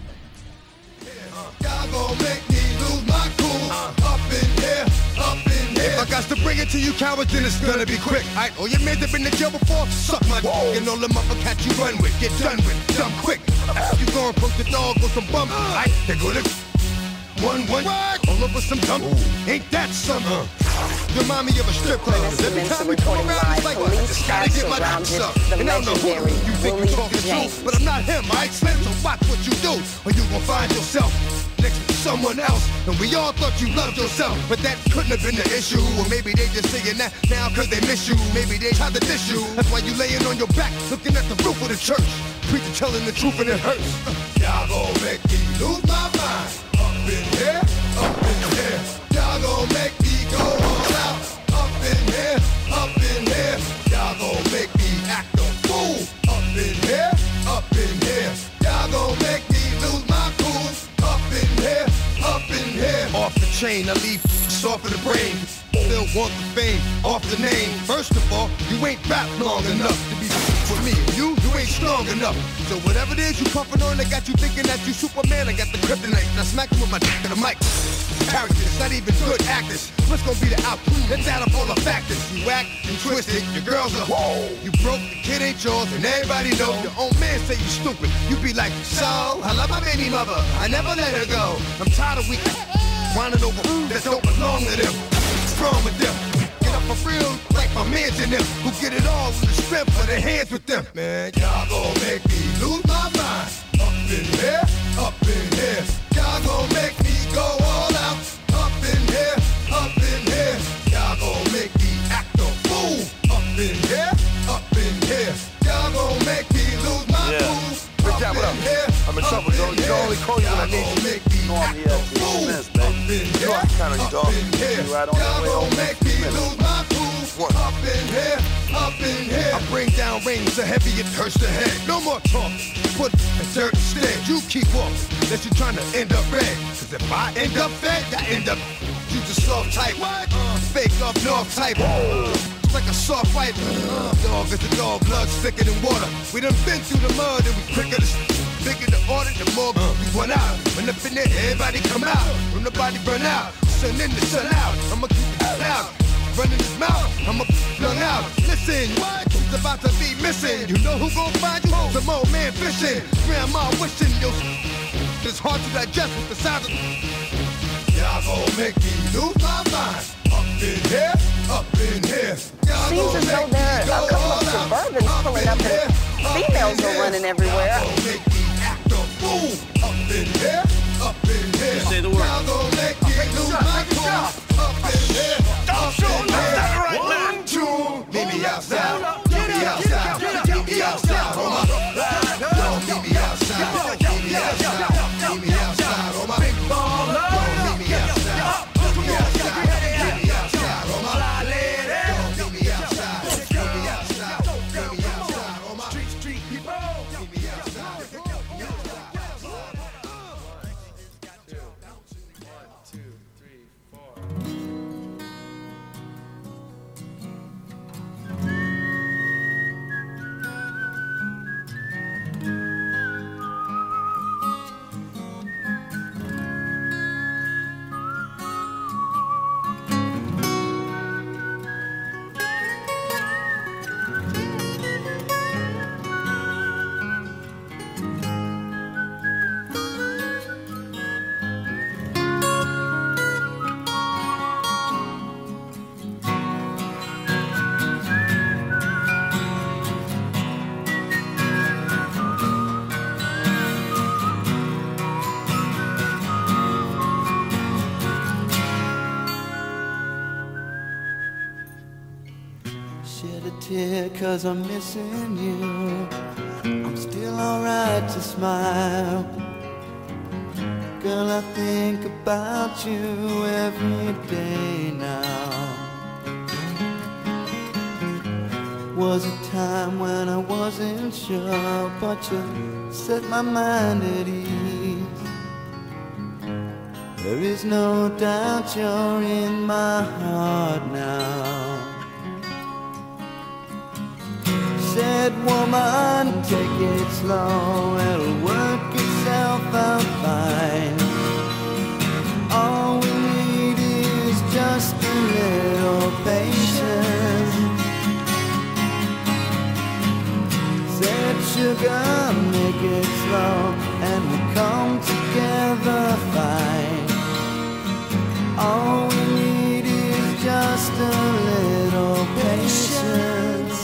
Y'all gon' make me lose my cool. Up in here, up in here. If I got to bring it to you cowards, then it's gonna be quick. Alright, all your men that been in jail before, suck my dick. And all the motherfuckers you run with, get done with, dumb quick. You gon' approach the dog with some bump. Alright, they go to one, one, all over some dump. Ain't that something? You remind me of a strip club. Every time we come around, it's like, what? Just gotta get my dicks up. And I don't know who you think you talking to, but I'm not him, alright, Slim? So watch what you do, or you gon' find yourself next to someone else. And we all thought you loved yourself, but that couldn't have been the issue. Or maybe they just saying that now cause they miss you. Maybe they tried to diss you. That's why you laying on your back, looking at the roof of the church. Preacher telling the truth and it hurts. Y'all gon' make me lose my mind. Up in here, up in here. Y'all gon' make me go all out. Up in here, up in here. Y'all gon' make me act a fool. Up in here, up in here. Y'all gon' make me lose my cool. Up in here, up in here. Off the chain, I leave soft in the brain. Still want the fame, off the name. First of all, you ain't rap long enough to be for me. You, you ain't strong enough. So whatever it is you puffin' on, they got you thinking that you Superman. I got the kryptonite. Now smack you with my dick in the mic. Characters, not even good actors. What's gonna be the outcome? Let's add up all the factors. You act and twisted, your girls are whoa. You broke, the kid ain't yours, and everybody know. Your own man say you stupid. You be like, so, I love my baby mother. I never let her go. I'm tired of weak whining over that don't belong to them. What's wrong with them? Get up for real, like my mans in them, who get it all with the strength of their hands with them. Man, y'all gon' make me lose my mind. Up in here, up in here. Y'all gon' make me go all out. Up in here, up in here. Y'all gon' make me act a fool. Up in here, up in here. Y'all gon' make me lose my Yeah. cool. Big Jack, what up? I'm in trouble, Joe. You can only call you when I need you. You know I'm here at the Smiths, baby. You know I can count on you, dog. You right on that way home. Make me lose my cool. Up in here, up in here. I bring down rings so heavy it hurts the head. No more talk, put a dirt instead. You keep walking, unless you're trying to end up red. Cause if I end up fed, I end up you the soft type. Uh, fake up north type. Uh, it's like a soft fight. Uh, dog is a dog, blood thicker than water. We done been through the mud and we quicker to bigger the order, the more uh, we run out. When up in there, everybody come out. When the body burn out, sun in the sun out. I'ma keep it loud. Running his mouth, I'ma flung out. Listen, what? He's about to be missing. You know who gon' find you? Some old man fishing. Grandma wishing yo. It's hard to digest with the sound of. Y'all gon' make me lose my mind. Up in here, up in here. Y'all Seems gon' as though make me there are go a couple of all out. Suburbans pulling up and females are running everywhere. Y'all gon' make me boom. Up in here, up in here. Say the word. Y'all gon' make me lose my cool. Up in here, up in here. One, two, meet me outside. Meet me outside. Meet me outside. On my don't meet me outside. Meet me outside. Meet me outside. On my big baller. Don't meet me outside. Meet me outside. Meet me outside. On my fly lady. Don't meet me outside. Meet me outside. Meet me outside. On my street street people. Meet me outside. Shed a tear cause I'm missing you. I'm still alright to smile. Girl, I think about you every day now. Was a time when I wasn't sure, but you set my mind at ease. There is no doubt you're in my heart now. Said woman, take it slow, it'll work itself out fine. All we need is just a little patience. Said sugar, make it slow, and we'll come together fine. All we need is just a little patience.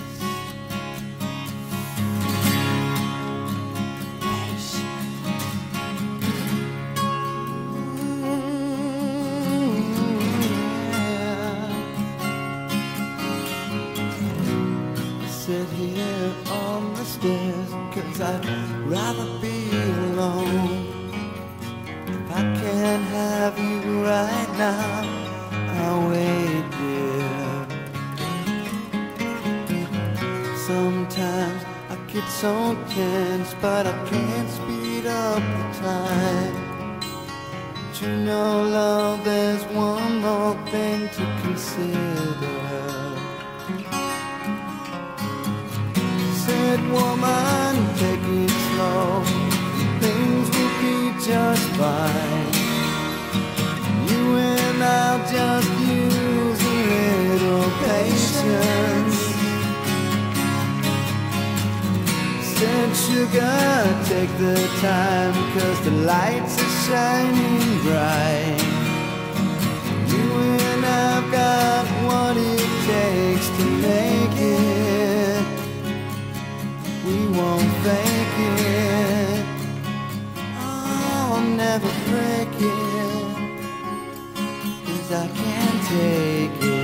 Sit here on the stairs, cause I'd rather be alone. If I can't have you right now, I'll wait there. Sometimes I get so tense, but I can't speed up the time. But you know, love, there's one more thing to consider. Said woman, take it slow, things will be just fine. You and I'll just use a little patience. Said sugar, take the time, cause the lights are shining bright. You and I've got what it takes to make it. We won't fake it. I'll never break it, cause I can't take it.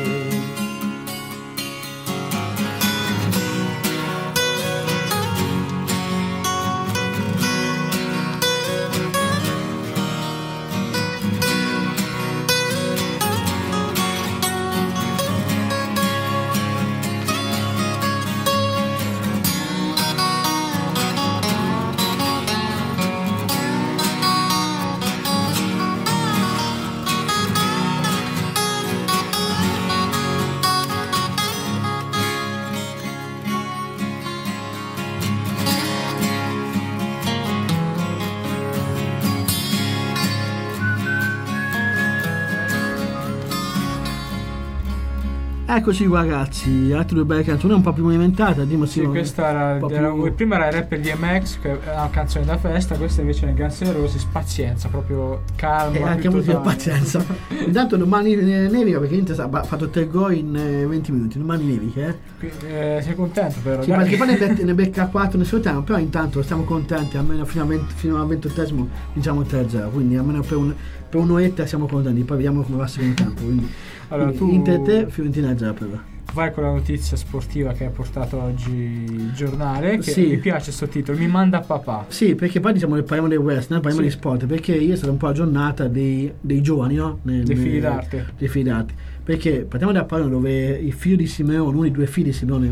Eccoci qua, ragazzi, altre due belle canzoni, un po' più movimentata. Dimmi, sì, questa era, era più... prima era il rapper di M X, che è una canzone da festa, questa invece è Guns N' Roses, pazienza, proprio calma. E anche musica pazienza. Intanto domani nevica perché Inter ha fatto tre gol in venti minuti, domani nevica, eh? eh sei contento però? Sì, perché poi ne, be- ne becca quattro nel suo tempo, però intanto stiamo contenti, almeno fino, a venti, fino al ventottesimo vinciamo tre a zero, quindi almeno per, un, per un'oretta siamo contenti, poi vediamo come va il secondo tempo. Quindi, allora, quindi tu... Inter te, Fiorentina già però. Vai con la notizia sportiva che ha portato oggi il giornale, che sì. mi piace questo titolo, mi manda papà. Sì, perché poi diciamo parliamo del West, noi parliamo sì. di sport, perché ieri è stata un po' la giornata dei, dei giovani, no? Nel, dei figli nel, d'arte. Dei figli d'arte. Perché partiamo da Palermo dove il figlio di Simeone, uno dei due figli di Simeone,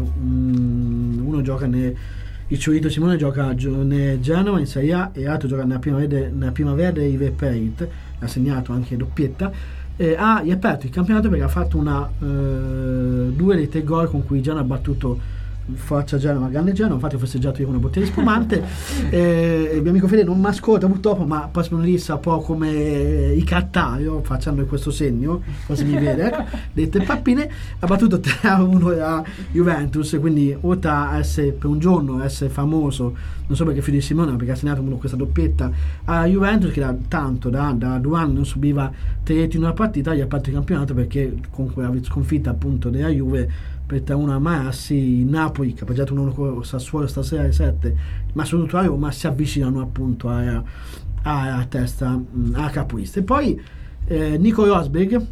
um, uno gioca nel, il Ciolito Simone gioca nel Genova in Serie A e l'altro gioca nella primavera, nella primavera dei River Plate, ha segnato anche doppietta. Eh, ha gli ha aperto il campionato perché ha fatto una eh, due dei tre gol con cui Genoa ha battuto Forza Genova, grande Genova, infatti ho festeggiato io con una bottiglia di spumante. eh, il mio amico Fede non mi ascolta purtroppo, ma prossimo lì sa un po' come i cattaio facendo questo segno, forse mi vede, ecco, dette pappine. Ha battuto tre a uno la Juventus, quindi oltre a essere per un giorno essere famoso, non so perché figlio di Simone, perché ha segnato questa doppietta a Juventus che da tanto da, da due anni non subiva tre reti in una partita, gli ha aperto il campionato perché con quella sconfitta appunto della Juve per tre a uno a Marassi, il Napoli che ha paggiato uno con Sassuolo stasera alle sette, ma soprattutto a Roma si avvicinano appunto alla, alla testa, alla capolista. E poi eh, Nico Rosberg,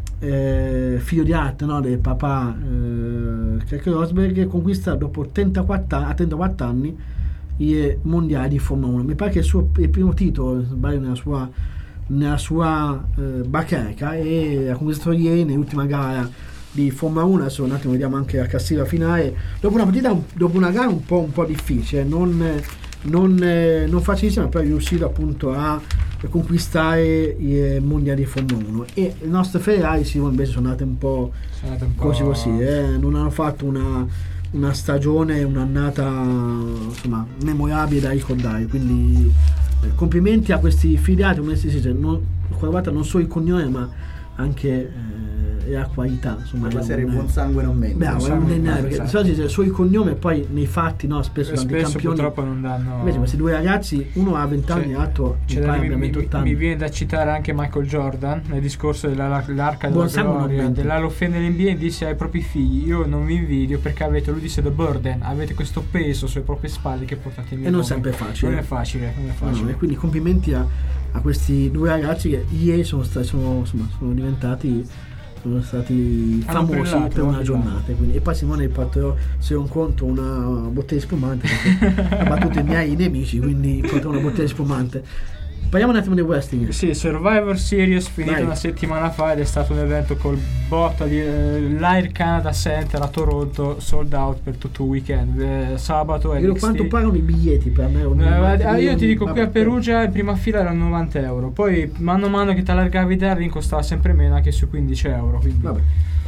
eh, figlio di arte, no, del papà eh, Rosberg, conquista dopo trentaquattro, a trentaquattro anni i mondiali di Formula uno. Mi pare che il suo il primo titolo sbaglio nella sua nella sua eh, bacheca, e ha conquistato ieri nell'ultima gara di Formula uno. Adesso un attimo vediamo anche la classifica finale dopo una partita, dopo una gara un po', un po' difficile, non, non, eh, non facilissima, però è riuscito appunto a conquistare i mondiali di Formula uno. E le nostre Ferrari sì, invece sono andate un po' un così po'... così, eh, non hanno fatto una, una stagione, un'annata insomma memorabile da ricordare, quindi eh, complimenti a questi filiati, come si dice, non, non solo il cognome ma anche eh, la qualità, insomma, la serie un, buon sangue non mente. Bravo, è un D N A, perché di solito dice solo il cognome e poi nei fatti no, spesso, e spesso campioni, purtroppo non danno. Invece questi due ragazzi, uno ha venti anni, l'altro mi, mi, mi, mi viene da citare anche Michael Jordan nel discorso dell'arca della gloria dell'Hall of Fame dell'N B A, disse ai propri figli: io non vi invidio perché avete, lui disse, the burden, avete questo peso sulle proprie spalle che portate in mio e non nome. sempre è facile, non è facile, non è facile. No, no, e quindi complimenti a, a questi due ragazzi che ieri sono, stati, sono, insomma, sono diventati sono stati hanno famosi brillato, per una giornata, quindi. E poi Simone porterò, se non conto, una bottiglia di spumante perché ha battuto i miei nemici, quindi porterò una bottiglia di spumante. Parliamo un attimo di wrestling. Sì, Survivor Series finita una settimana fa ed è stato un evento col botta di eh, l'Air Canada Center a Toronto, sold out per tutto il weekend. Eh, sabato N X T. Io quanto pagano i biglietti per me? Eh, io ti dico, qui a Perugia in prima fila erano novanta euro, poi mano a mano che ti allargavi da ring costava sempre meno, anche su quindici euro. Quindi, vabbè.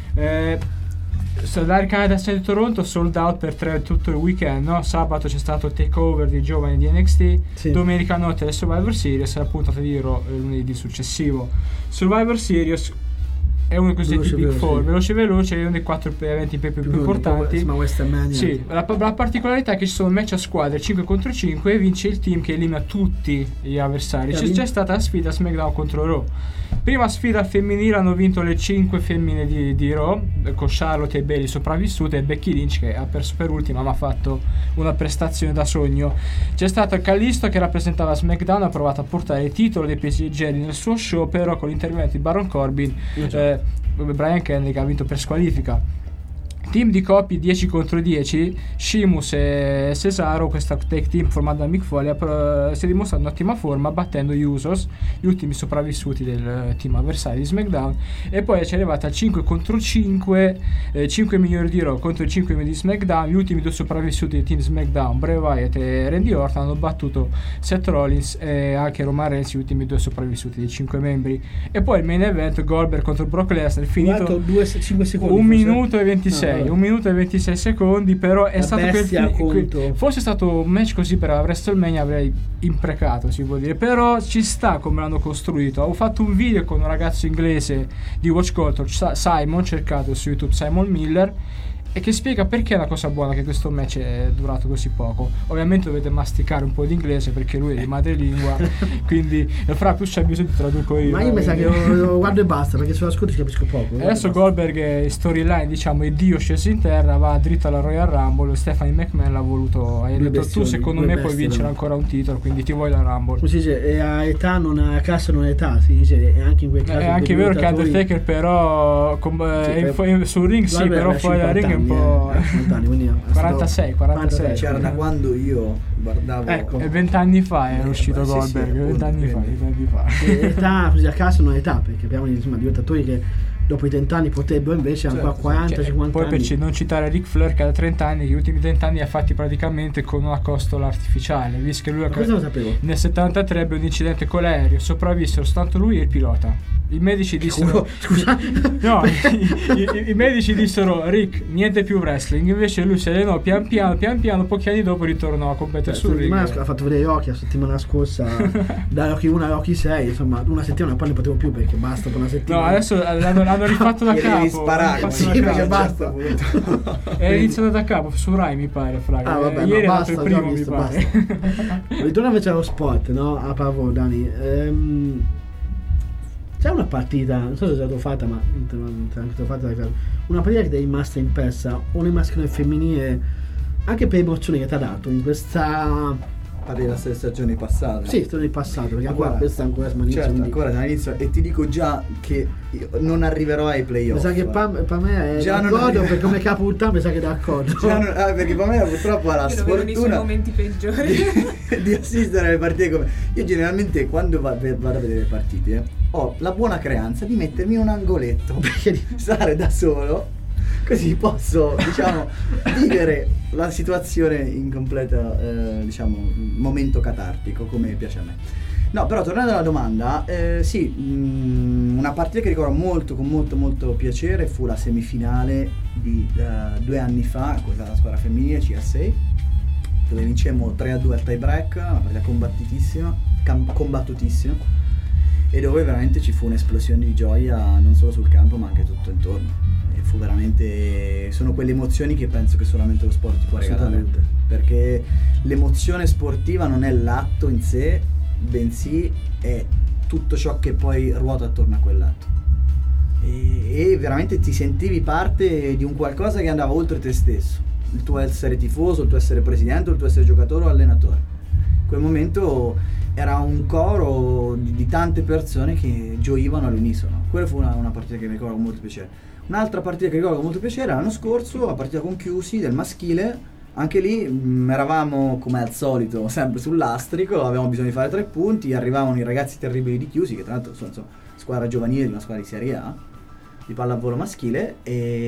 Eh, l'Air Canada Center Toronto sold out per tre, tutto il weekend, no? Sabato c'è stato il takeover dei giovani di N X T, sì. Domenica notte la Survivor Series e la puntata di Raw lunedì successivo. Survivor Series è uno di questi veloce, Big veloce, Four, sì. veloce veloce, è uno dei quattro eventi più, più, più importanti. Ma sì, la, la particolarità è che ci sono match a squadre cinque contro cinque e vince il team che elimina tutti gli avversari. C'è già stata la sfida SmackDown contro Raw. Prima sfida femminile hanno vinto le cinque femmine di, di Raw, con Charlotte e Bayley sopravvissute e Becky Lynch che ha perso per ultima ma ha fatto una prestazione da sogno. C'è stato Callisto che rappresentava SmackDown, ha provato a portare il titolo dei pesi leggeri nel suo show, però con l'intervento di Baron Corbin eh, Brian Kendrick ha vinto per squalifica. Team di coppie dieci contro dieci, Sheamus e Cesaro, questa tag team formata da Mick Foley, uh, si è dimostrato in ottima forma battendo gli Usos, gli ultimi sopravvissuti del team avversario di SmackDown. E poi ci è arrivata al cinque contro cinque, eh, cinque migliori di Raw contro i cinque migliori di SmackDown. Gli ultimi due sopravvissuti del team SmackDown, Bray Wyatt e Randy Orton, hanno battuto Seth Rollins e anche Roman Reigns, gli ultimi due sopravvissuti dei cinque membri. E poi il main event, Goldberg contro Brock Lesnar, finito due, cinque secondi, un forse. minuto e ventisei. allora. un minuto e ventisei secondi, però è La stato quel bestia fi- que- contro- fosse stato un match così per la WrestleMania avrei imprecato, si può dire, però ci sta come l'hanno costruito. Ho fatto un video con un ragazzo inglese di Watch Culture, Sa- Simon, cercato su YouTube Simon Miller, e che spiega perché è una cosa buona che questo match è durato così poco. Ovviamente dovete masticare un po' di inglese perché lui è di madrelingua, quindi fra più c'è bisogno di traduco io. Ma io mi sa che lo, lo guardo e basta, perché sull'ascolto ci capisco poco. E adesso Goldberg è storyline, diciamo, il dio sceso in terra, va dritto alla Royal Rumble. Stephanie McMahon l'ha voluto, hai Due detto bestioni, tu secondo due me puoi bestie, vincere no? ancora un titolo, quindi ti vuoi la Rumble. Come si dice, e a età non ha cassa, non ha età, si dice, e anche in quel caso È anche vero che debilitatori- Undertaker però com- Sì, è in per- fu- sul ring sì, Goldberg però aveva fuori dal ring è un cinquanta po'... anni, eh, cinquanta anni, quindi è stato- quarantasei, quarantasei. C'era da quando io guardavo. Ecco. E vent'anni fa era Eh, uscito beh, sì, Goldberg, sì, vent'anni appunto, fa, quindi. vent'anni fa. E età così a caso non è età, perché abbiamo insomma dittatori che dopo i trenta anni potrebbero invece ancora Certo, quaranta Cioè, cinquanta poi per anni. ci- non citare Ric Flair che ha trenta anni, gli ultimi trenta anni li ha fatti praticamente con una costola artificiale, visto che lui ha Ma questo lo sapevo. nel settantatré ebbe un incidente con l'aereo, sopravvissero soltanto lui e il pilota. I medici dissero Scusa. no, i, i- i medici dissero Rick, niente più wrestling, invece lui si allenò pian piano, pian piano, pochi anni dopo ritornò a competere La sul ring. settimana scorsa ha fatto vedere Rocky la settimana scorsa da Rocky uno a Rocky sei, insomma una settimana poi ne potevo più perché basta per una No, settimana. adesso l'hanno, l'hanno rifatto da Gli capo. devi sparare, l'hanno fatto sì, da perché capo. basta. È iniziato da capo su Rai mi pare, fraga. Ah, vabbè, Ieri no, è basta, andato il già primo visto, mi pare. Ritorno invece allo sport, no? A Pavo, Dani. Ehm, c'è una partita, non so se è stata fatta, ma non è anche fatta, una partita che ti è rimasta impressa, o nel maschile e femminile, anche per le emozioni che ti ha dato in questa... Parli della stagione passata. Sì, stagione passata, perché Ma ancora guarda, questa è ancora smanizia. Certo, quindi- ancora dall'inizio, e ti dico già che io non arriverò ai playoff. Mi sa che per, per me è Già non d'accordo, arriva- per come capo puttana mi sa che è d'accordo. Già non- ah, perché per me purtroppo ha la Io lo vedo nei suoi sfortuna momenti peggiori. di, di assistere alle partite come io generalmente quando va- vado a vedere le partite eh, ho la buona creanza di mettermi in un angoletto stare da solo, così posso diciamo vivere la situazione in completa eh, diciamo momento catartico come piace a me. No, però tornando alla domanda, eh, sì, mh, una partita che ricordo molto con molto molto piacere fu la semifinale di eh, due anni fa con la squadra femminile C S A, dove vincemmo tre a due al tie break, una partita combattutissima, cam- combattutissima, e dove veramente ci fu un'esplosione di gioia non solo sul campo ma anche tutto intorno. E fu veramente, sono quelle emozioni che penso che solamente lo sport ti può regalare, Assolutamente. perché l'emozione sportiva non è l'atto in sé, bensì è tutto ciò che poi ruota attorno a quell'atto. E, e veramente ti sentivi parte di un qualcosa che andava oltre te stesso, il tuo essere tifoso, il tuo essere presidente, il tuo essere giocatore o allenatore. In quel momento era un coro di, di tante persone che gioivano all'unisono. Quella fu una, una partita che mi ricordo con molto piacere. Un'altra partita che ricordo con molto piacere l'anno scorso, la partita con Chiusi del maschile. Anche lì mh, eravamo come al solito sempre sul lastrico, avevamo bisogno di fare tre punti, arrivavano i ragazzi terribili di Chiusi, che tra l'altro sono insomma, squadra giovanile di una squadra di Serie A di pallavolo maschile,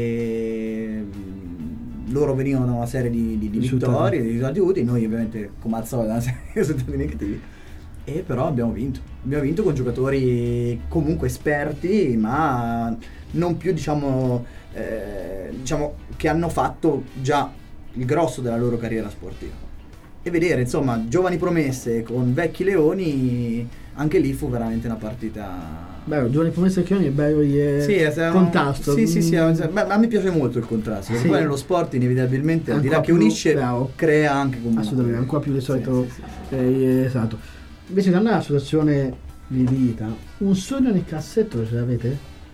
e mh, loro venivano da una serie di, di, di vittorie, di risultati, noi ovviamente come al solito da una serie di risultati negativi, e però abbiamo vinto, abbiamo vinto con giocatori comunque esperti, ma non più diciamo, eh, diciamo che hanno fatto già il grosso della loro carriera sportiva, e vedere insomma giovani promesse con vecchi leoni, anche lì fu veramente una partita. Bello, giovani promesse che è bello il Sì, è un- contrasto. Sì, sì, sì, Mm. è- beh, a me piace molto il contrasto, perché Sì. poi nello sport inevitabilmente al di là Ancora che più- unisce, bravo. crea anche comunque. Assolutamente, ancora più di solito. Sì, sì, sì. eh, esatto. Invece tornando alla situazione di vita, un sogno nel cassetto ce l'avete?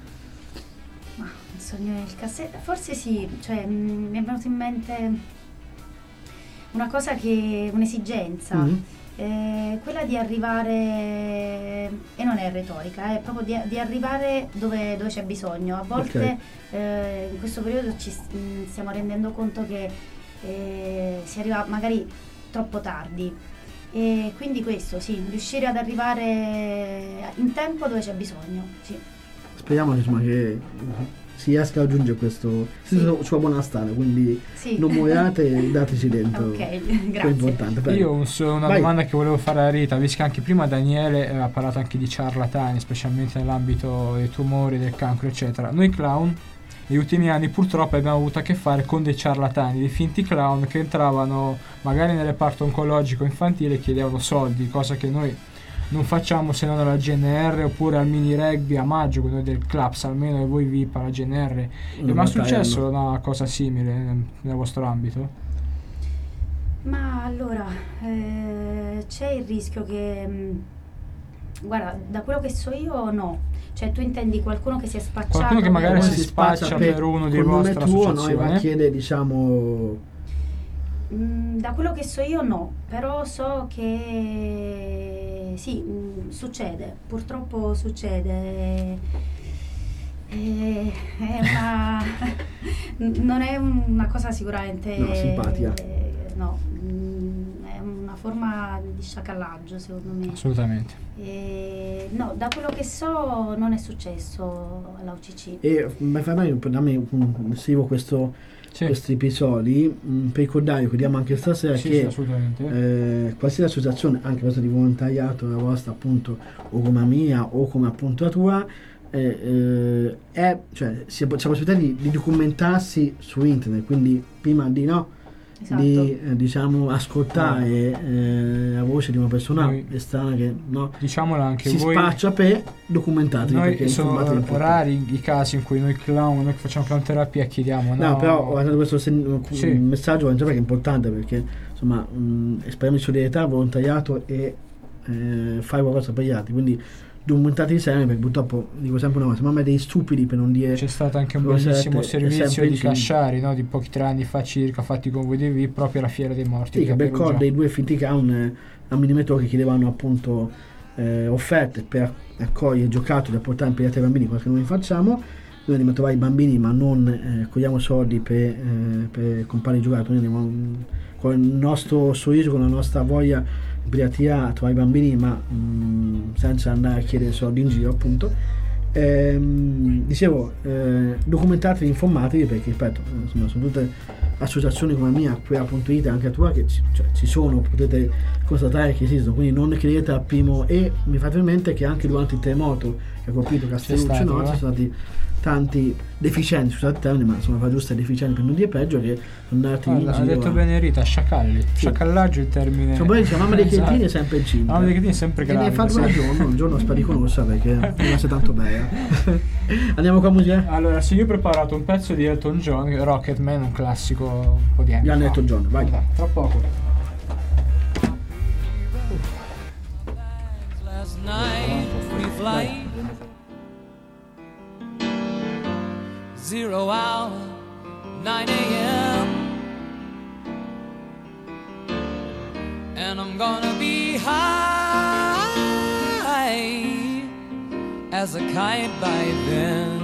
Ma un sogno nel cassetto? Forse sì, cioè mh, mi è venuto in mente una cosa che, un'esigenza, Mm. eh, quella di arrivare, e non è retorica, è proprio di, di arrivare dove, dove c'è bisogno. A volte Ok. eh, in questo periodo ci s- mh, stiamo rendendo conto che eh, si arriva magari troppo tardi. E quindi questo, sì, riuscire ad arrivare in tempo dove c'è bisogno, sì. Speriamo insomma, che si riesca a raggiungere questo Sì. sì. sulla buona strada, quindi Sì. non moriate e dateci dentro. Ok, È grazie. importante. prego. Io ho un so- una Vai. domanda che volevo fare a Rita, visto che anche prima Daniele ha parlato anche di ciarlatani, specialmente nell'ambito dei tumori, del cancro, eccetera. Noi clown negli ultimi anni purtroppo abbiamo avuto a che fare con dei ciarlatani, dei finti clown che entravano magari nel reparto oncologico infantile e chiedevano soldi, cosa che noi non facciamo se non alla G N R oppure al mini rugby a maggio, con noi del Claps, almeno e voi V I P alla G N R. È mai successo una cosa simile nel, nel vostro ambito? Ma allora, eh, c'è il rischio che, mh, guarda, da quello che so io no. Cioè tu intendi qualcuno che si è spacciato? Qualcuno che magari per- si spaccia per, per uno di vostra tuo, associazione? Noi va a chiedere, diciamo... Mm, da quello che so io no, però so che sì, mm, succede, purtroppo succede. Eh, è una non è una cosa sicuramente No, simpatica. eh, no, mm, è una forma di sciacallaggio secondo me. Assolutamente. Eh, no, da quello che so non è successo alla U C C. E mi fa bene, da me mm, seguo questo, Sì. questi episodi mm, per ricordare, ricordiamo anche stasera Sì, che sì, assolutamente. eh, qualsiasi associazione, anche questa di volontariato, la vostra appunto, o come la mia o come appunto la tua, eh, eh, è, cioè, si ha, c'è la possibilità di, di documentarsi su internet, quindi prima di no Esatto. di eh, diciamo ascoltare eh, la voce di una persona Noi- estranea che no, Diciamola anche si voi. spaccia per documentatevi, perché Noi sono informatevi un po'. rari i casi in cui noi clown, noi che facciamo clown terapia chiediamo No, no, però ho dato questo sen- Sì. un messaggio che è importante, perché insomma mh, esprimiamo solidarietà, volontariato e eh, fare qualcosa per gli altri, quindi documentatevi sempre, perché purtroppo dico sempre una cosa, ma a me dei stupidi per non dire c'è stato anche un cosette, bellissimo è servizio sempre di in cima. Casciari, no? Di pochi tre anni fa circa, fatti con voi di V I P, proprio alla Fiera dei Morti. Sì, che che per Perugia. ricordo dei due finti clown eh, a Minimetro che chiedevano appunto eh, offerte per accogliere giocattoli da portare in pediatria ai bambini, cosa che noi facciamo. Noi andiamo a trovare i bambini, ma non eh, cogliamo soldi per, eh, per comprare i giocattoli. Noi andiamo mm, con il nostro sorriso, con la nostra voglia di pediatria a trovare i bambini, ma mm, senza andare a chiedere soldi in giro, appunto. Ehm, dicevo, eh, documentatevi, informatevi, perché ripeto, eh, insomma, sono tutte associazioni come la mia, qui appunto Ita, anche la tua, che ci, cioè, ci sono, potete constatare che esistono, quindi non credete al primo. E mi fate in mente che anche durante il terremoto che ha colpito Castelluccio, stato, no? eh? Ci sono stati tanti deficienti, scusate il termine, ma insomma fa giusto deficienti per non dire peggio, che sono andati in Guarda, ha giro detto a- bene Rita, sciacalli. Sì. Sciacallaggio è il termine. Cioè, poi dice mamma dei Esatto. cretini è sempre incinta. Mamma dei cretini è sempre E ne gravida, hai fatto sì. un giorno, un giorno spari con ossa, perché non sei tanto bella. Andiamo con la musica? Allora, sì, io ho preparato un pezzo di Elton John, Rocketman, un classico un po' di anni Gli hanno fa. detto John, vai. Tra poco. Last night, free flight, zero hour, nine a.m. And I'm gonna be high as a kite by then.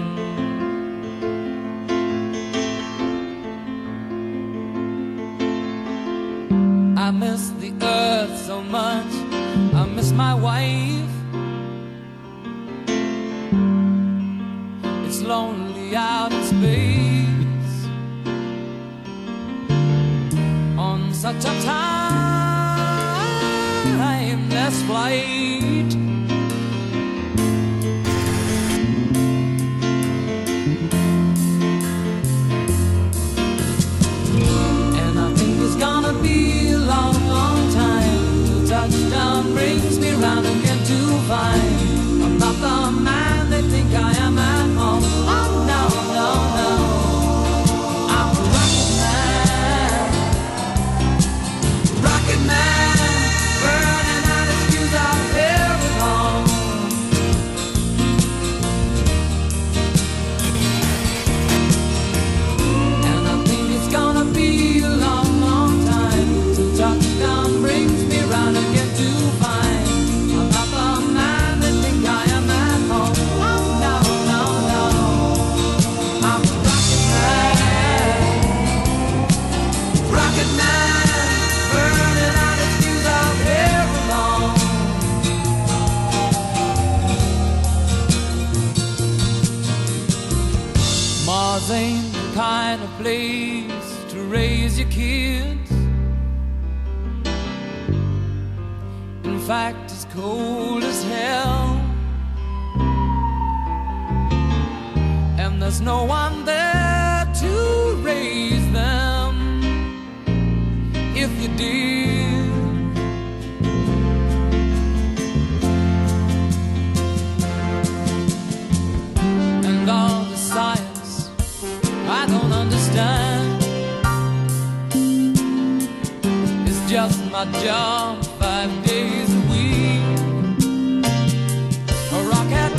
I miss the earth so much, I miss my wife. It's lonely out in space on such a timeless flight. And I think it's gonna be a long, long time till touchdown brings me round again to find I'm not the man they think I am at home. Oh no, no, no, I'm a rocket man, rocket man, burning out his fuse out here alone. And I think it's gonna be a long, long time till touchdown brings me round again to find I'm not the man they think I am at home. Oh no, no, no, I'm a rocket man, rocket man, burning out his fuse out here alone. Mars ain't the kind of place to raise your kids. In fact, it's cold as hell. And the there's no one there to raise them if you did. And all the science I don't understand, it's just my job five days a week. A rocket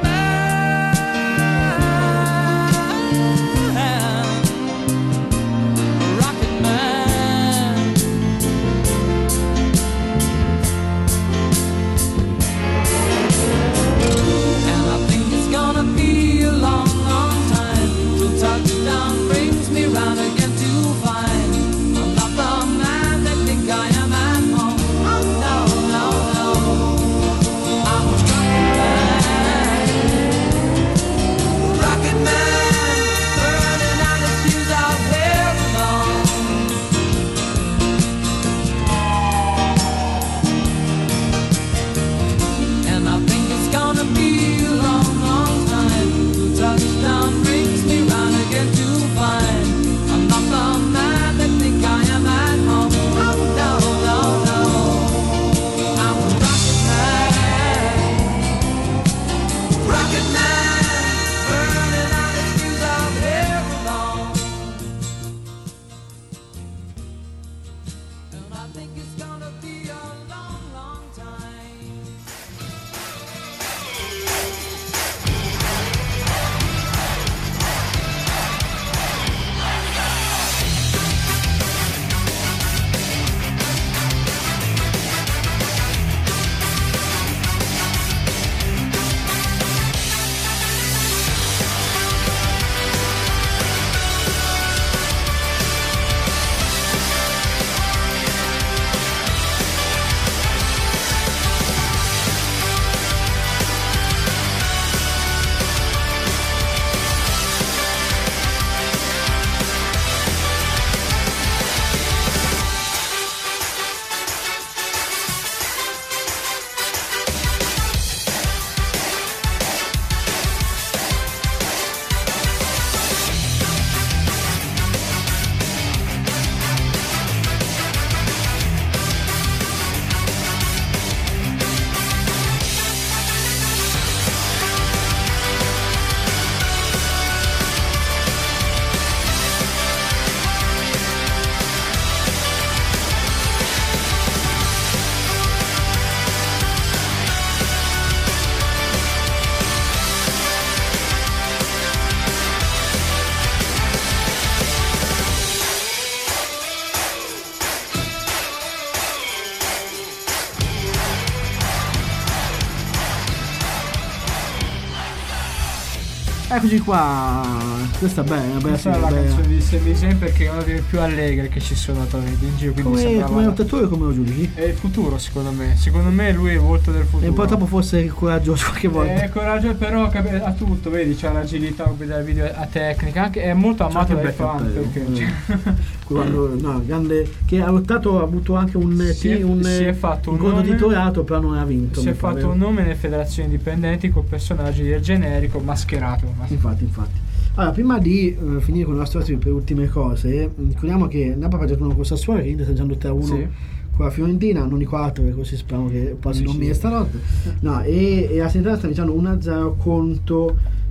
Eccoci qua, questa è bella, bella, questa è la bella. canzone di Semi Zayn perché è una delle più allegre che ci sono attualmente in giro, quindi Come, sembrava- come lottatore come lo giudichi? è il futuro secondo me, secondo me lui è il volto del futuro. È un po' troppo forse coraggioso qualche volta. È coraggio però cap- ha tutto, vedi, c'ha l'agilità, come vedere il video, a tecnica, anche è molto C'ha amato anche dai il bel fan cappello, perché eh. cioè, Quando, no, grande, che ha lottato, ha avuto anche un, Si è- ti- un, si è fatto un incontro nome- titolato, però non ha vinto. si è mi pare. fatto un nome nelle federazioni indipendenti con personaggi del generico mascherato. Infatti, infatti. Allora, prima di eh, finire con il nostro ospite per ultime cose, ricordiamo che Napoli ha giocato uno con Sassuolo, che Inter sta giocando tre a uno Sì. con la Fiorentina, non i quattro, così speriamo che passino Sì. mille stanotte. No, e, e la Salernitana sta vincendo uno a zero contro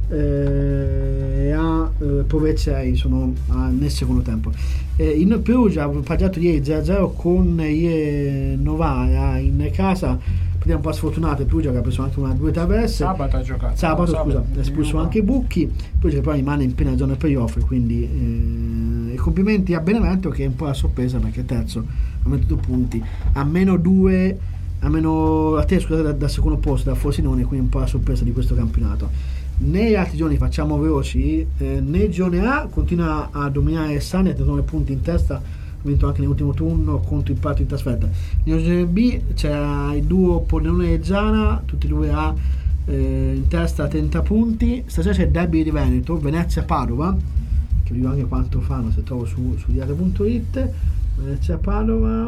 eh, a eh, Povecei, sono a, nel secondo tempo. Eh, in Perugia ha pareggiato ieri zero a zero con ieri Novara in casa. Un po' sfortunato il Perugia che ha preso anche una due traverse. Sabato ha giocato. Sabato, No, scusa, sabato, ha espulso Juve. anche Bucchi. Perugia che poi rimane in piena zona playoff, quindi eh, e complimenti a Benevento che è un po' la sorpresa perché è terzo ha ventidue punti, a meno due, a meno a te scusate dal, dal secondo posto da Frosinone, quindi un po' la sorpresa di questo campionato. Negli altri giorni facciamo veloci, eh, nel girone A continua a dominare Sani a trentanove punti in testa, ha vinto anche nell'ultimo turno contro il Prato in trasferta. Nel girone B c'è il duo Pordenone e Giana, tutti e due a eh, in testa a trenta punti. Stasera c'è il derby di Veneto, Venezia-Padova, che vi dico anche quanto fanno se trovo su, su diate punto it. Venezia-Padova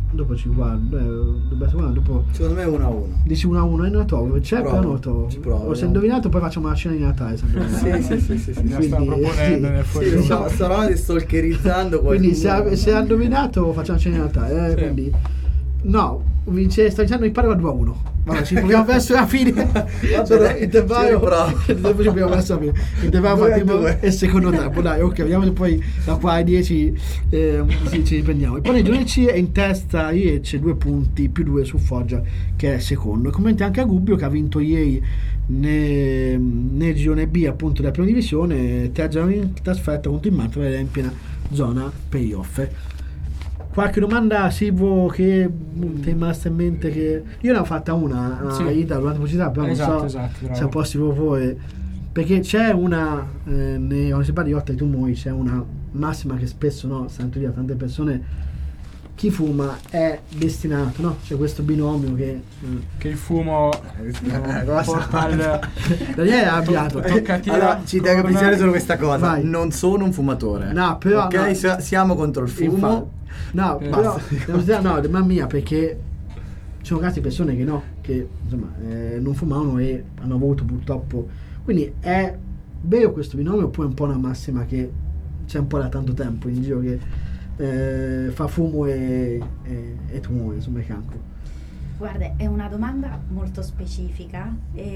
dopo ci guardo, eh, dovrebbe essere una, dopo secondo me uno a uno. Dici uno a uno e non lo trovo, c'è Provo, però non lo trovo. ci provo, O se vediamo. indovinato poi facciamo una cena di Natale. se indovinato. Sì, sì, sì, sì, sì. La stavo proponendo nel fuori. Sì, diciamo, stavamo stalkerizzando qualcuno. Quindi se ha, se ha indovinato facciamo cena di Natale, eh, Sì. quindi no, vince, sta dicendo impara due a uno. Vabbè, ci proviamo verso la fine. Sono intervallo. ci riprovo. Dopo ci proviamo verso la fine. Intervallo Due a fatto due. e secondo tempo. Dai, ok, vediamo se poi da qua ai dieci eh, ci, ci riprendiamo. E poi nel girone C è in testa ieri c'è due punti più due su Foggia che è secondo. E commenti anche a Gubbio che ha vinto ieri ne, nel girone B appunto della prima divisione, terza in trasferta contro il Mantova ed è in piena zona playoff. Qualche domanda Silvo che ti è rimasta in mente? Che io ne ho fatta una a Sì. Ida durante la pubblicità, però Esatto, non so esatto, bravo. se posso proporre, perché c'è una eh, nei, quando si parla di Otta di tumori c'è una massima che spesso no, sento dire a tante persone: chi fuma è destinato, no? C'è questo binomio che eh, Che il fumo eh, porta al... Daniele è arrabbiato. To- toccati Allora, la- ci tengo a con- precisare solo questa cosa. Vai. Non sono un fumatore. No, però ok, no. si- siamo contro il fumo. Infatti. No, Eh, però basta. devo dire, no, ma mia, perché ci sono casi di persone che no, che insomma eh, non fumavano e hanno avuto purtroppo. Quindi è vero questo binomio oppure è un po' una massima che c'è un po' da tanto tempo in giro che eh, fa fumo e, e, e tumore, insomma, e cancro. Guarda, è una domanda molto specifica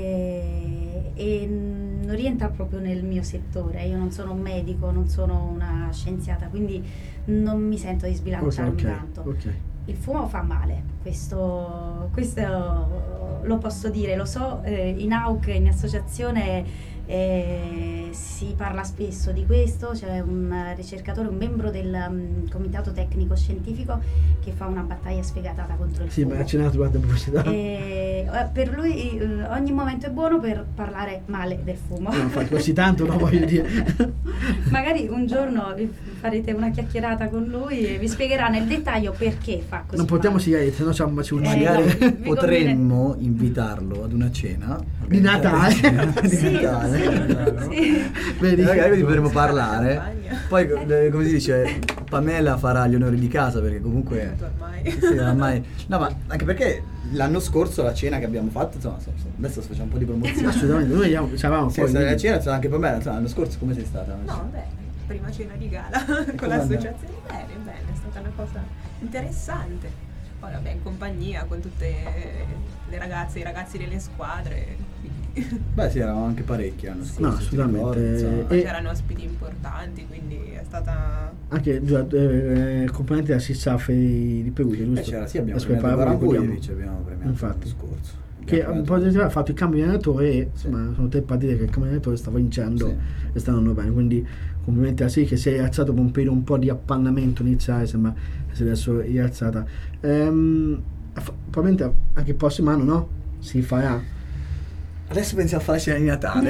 e, e non rientra proprio nel mio settore. Io non sono un medico, non sono una scienziata, quindi non mi sento di sbilanciarmi Ok, ok, tanto. ok. Il fumo fa male, questo, questo lo posso dire, lo so, eh, in A U C, in associazione, eh, si parla spesso di questo. C'è un ricercatore, un membro del um, comitato tecnico scientifico che fa una battaglia sfegatata contro il Sì, fumo. ma è accennato durante la pubblicità. E, eh, per lui eh, ogni momento è buono per parlare male del fumo. No, infatti, così tanto no, voglio dire. Magari un giorno vi farete una chiacchierata con lui e vi spiegherà nel dettaglio perché fa così. Non portiamo male. sigarette, se no ci ammazzi un Eh, Magari no, vi potremmo invitarlo ad una cena Di Natale. di Sì, Natale. sì, sì. Vedi? E magari così potremo Campagna. parlare. Poi eh, come si dice, Pamela farà gli onori di casa perché comunque Ormai. sì, ormai. No, ma anche perché l'anno scorso la cena che abbiamo fatto, insomma, so- so- adesso facciamo un po' di promozione. Assolutamente, noi abbiamo- c'avevamo Sì, poi sì, la cena insomma, anche Pamela, insomma, l'anno scorso come sei stata? No, beh, prima cena di gala con Com'è l'associazione. Bene, bene, è stata una cosa interessante. Poi vabbè, in compagnia con tutte le ragazze, i ragazzi delle squadre. quindi- Beh sì, eravamo anche parecchi l'anno scorso. No, ti assolutamente. ricordi, insomma. Poi E- c'erano ospiti importanti, quindi è stata... Anche eh, componenti della SISAF di Perugia, giusto? Eh, c'era, sì, abbiamo Adesso premiato parliamo, Barambujevic, ricordiamo. abbiamo premiato Infatti. l'anno scorso. Che Abbiamo un po' premiato- di tempo fa ha fatto il cambio di allenatore e insomma sono tre partite che il cambio di allenatore sta vincendo Sì. e stanno andando bene, quindi complimenti a sì che si è rialzato dopo un periodo un po' di appannamento iniziale, sembra che si è adesso rialzata. Ehm, f- probabilmente anche il prossimo anno no? Si farà. Adesso pensiamo a fare la cena di Natale.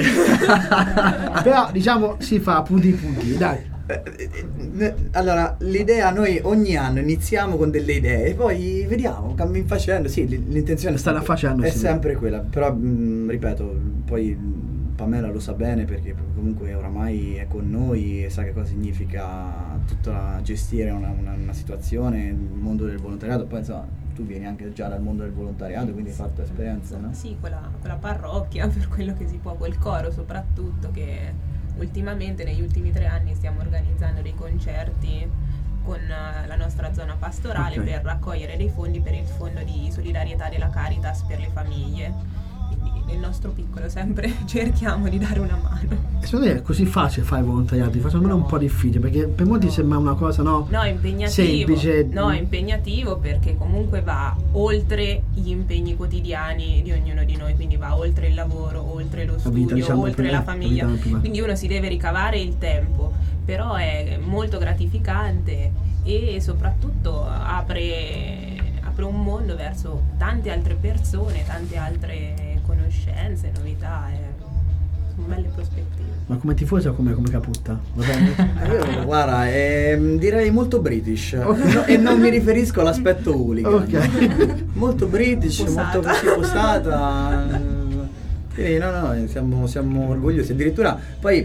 Però diciamo si fa punti punti, dai. Eh, Allora, l'idea, noi ogni anno iniziamo con delle idee e poi vediamo, cammin facendo. Sì, l- l'intenzione Starà sempre- facendo, è sì. sempre quella. Però, mh, ripeto, poi Pamela lo sa bene perché comunque oramai è con noi e sa che cosa significa tutta gestire una, una- una situazione, il mondo del volontariato. Poi insomma, tu vieni anche già dal mondo del volontariato, quindi hai fatto esperienza, no? Sì, quella, quella parrocchia, per quello che si può, quel coro soprattutto, che ultimamente, negli ultimi tre anni, stiamo organizzando dei concerti con eh, la nostra zona pastorale Ok. per raccogliere dei fondi per il fondo di solidarietà della Caritas per le famiglie. Quindi nel nostro piccolo sempre cerchiamo di dare una mano. E secondo te è così facile fare volontariati? Faccio almeno un po' difficile perché per molti sembra una cosa no? No, è impegnativo. semplice. No, è impegnativo perché comunque va oltre gli impegni quotidiani di ognuno di noi, quindi va oltre il lavoro, oltre lo La studio, vita, diciamo, oltre prima- la famiglia. la vita prima. Quindi uno si deve ricavare il tempo, però è molto gratificante e soprattutto apre, apre un mondo verso tante altre persone, tante altre conoscenze, novità. È, sono belle prospettive. Ma come tifosa o come, come caputta? Va bene? Io, guarda, ehm, direi molto British. No, e non mi riferisco all'aspetto hooligan. Ok. Molto British, Posata. molto così postata. Quindi no, no, siamo, siamo orgogliosi. Addirittura poi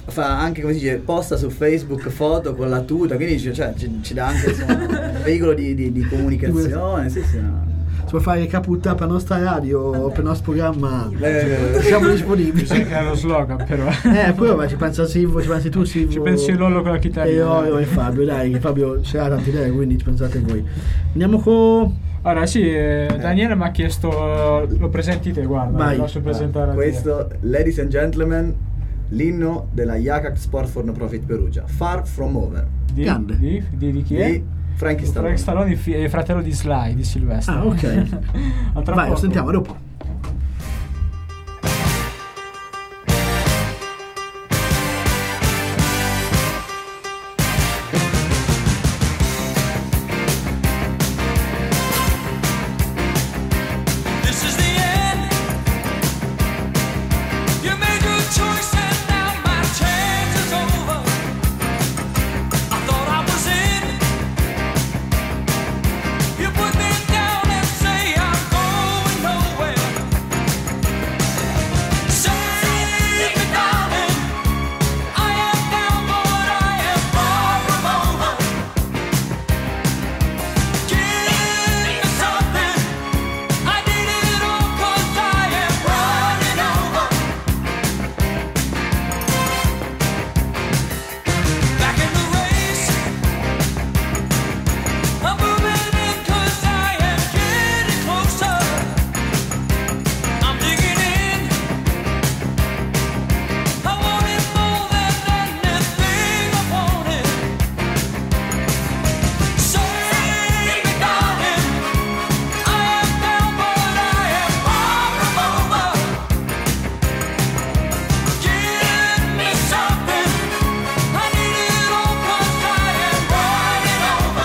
fa anche, come si dice, posta su Facebook foto con la tuta, quindi cioè, ci, ci dà anche insomma, un veicolo di, di, di comunicazione. Sì, sì, no. Se vuoi fare caputta per nostra radio o per il nostro programma, Eh, siamo disponibili. Bisogna creare lo slogan però. Eh, poi vabbè, ci pensa Silvo, ci pensi tu Silvo. Ci pensi Lollo con la chitarra. E io e Fabio, dai, Fabio ce l'ha tante idee, quindi ci pensate voi. Andiamo con... Allora sì, eh, Daniele mi ha chiesto, lo presenti te, guarda, Vai. lo lascio presentare a te. questo, ladies and gentlemen, l'inno della Yacac Sport for No Profit Perugia, Far From Over, Di, Grande. di, di, di chi è? di Frankie Stallone. Frank Stallone, fi- eh, fratello di Sly, di Silvestre. Ah, ok. A tra Vai, lo poco. sentiamo dopo. This is the end. You made your choice and now my chance is over. I thought I was in. You put me down and say I'm going nowhere. Save me, darling. I am down, but I am far from over. Give me something. I need it all 'cause I am running over. Back in the race, I'm moving in 'cause I am getting closer. I'm digging in. I want it more than anything I wanted. Save me, darling. I am down, but I am far from over. Give me something. I need it all 'cause I am running over.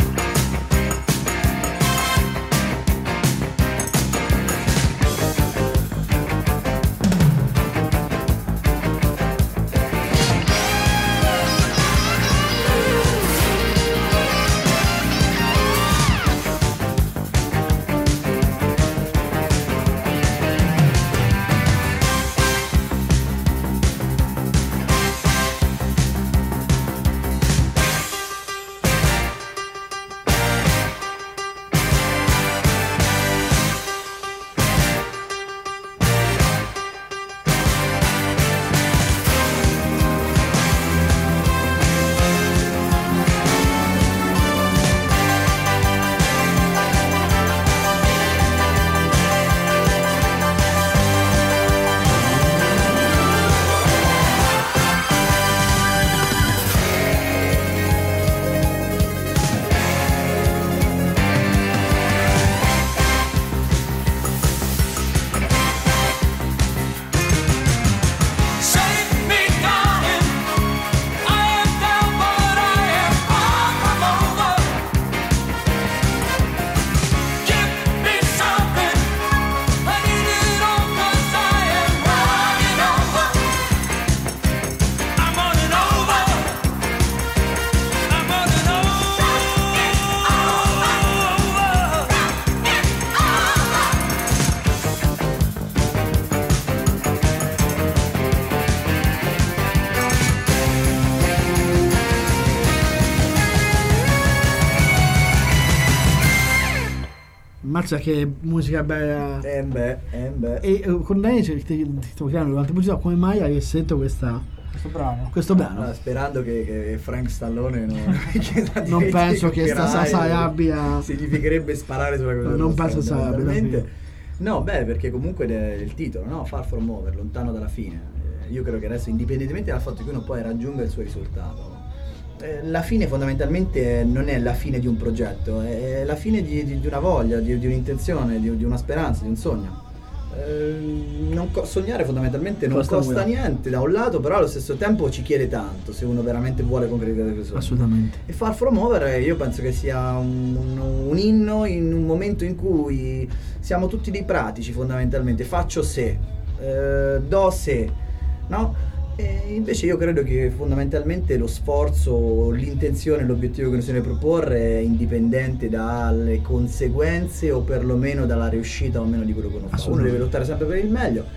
Save me, darling. I am down, but I am far from over. Give me something. I need it all 'cause I am running over. I'm running over. I'm running over. Mazza che musica bella. Eh beh, eh beh. E eh, con lei ti, ti, ti stavo chiedendo durante la pubblicità come mai hai scelto questa, Questo brano. questo brano. Allora, sperando che, che Frank Stallone non, chieda Non diritti penso che sta copyright, Sasa abbia- significherebbe sparare sulla cosa. Non penso sia- fondamentalmente. No, beh, perché comunque è il titolo, no? Far From Over, lontano dalla fine. Eh, Io credo che adesso, indipendentemente dal fatto che uno poi raggiunga il suo risultato, eh, la fine fondamentalmente non è la fine di un progetto, è la fine di, di- di una voglia, di, di un'intenzione, di, di una speranza, di un sogno. Eh, non co- sognare fondamentalmente non Costa costa, nulla. niente da un lato, però allo stesso tempo ci chiede tanto se uno veramente vuole concretizzare questo sogno. Assolutamente. E Far From Over eh, io penso che sia un, un- un inno in un momento in cui siamo tutti dei pratici fondamentalmente, faccio se, eh, do se, no? E invece io credo che fondamentalmente lo sforzo, l'intenzione, l'obiettivo che uno si deve proporre è indipendente dalle conseguenze o perlomeno dalla riuscita o meno di quello che uno fa. Uno deve lottare sempre per il meglio.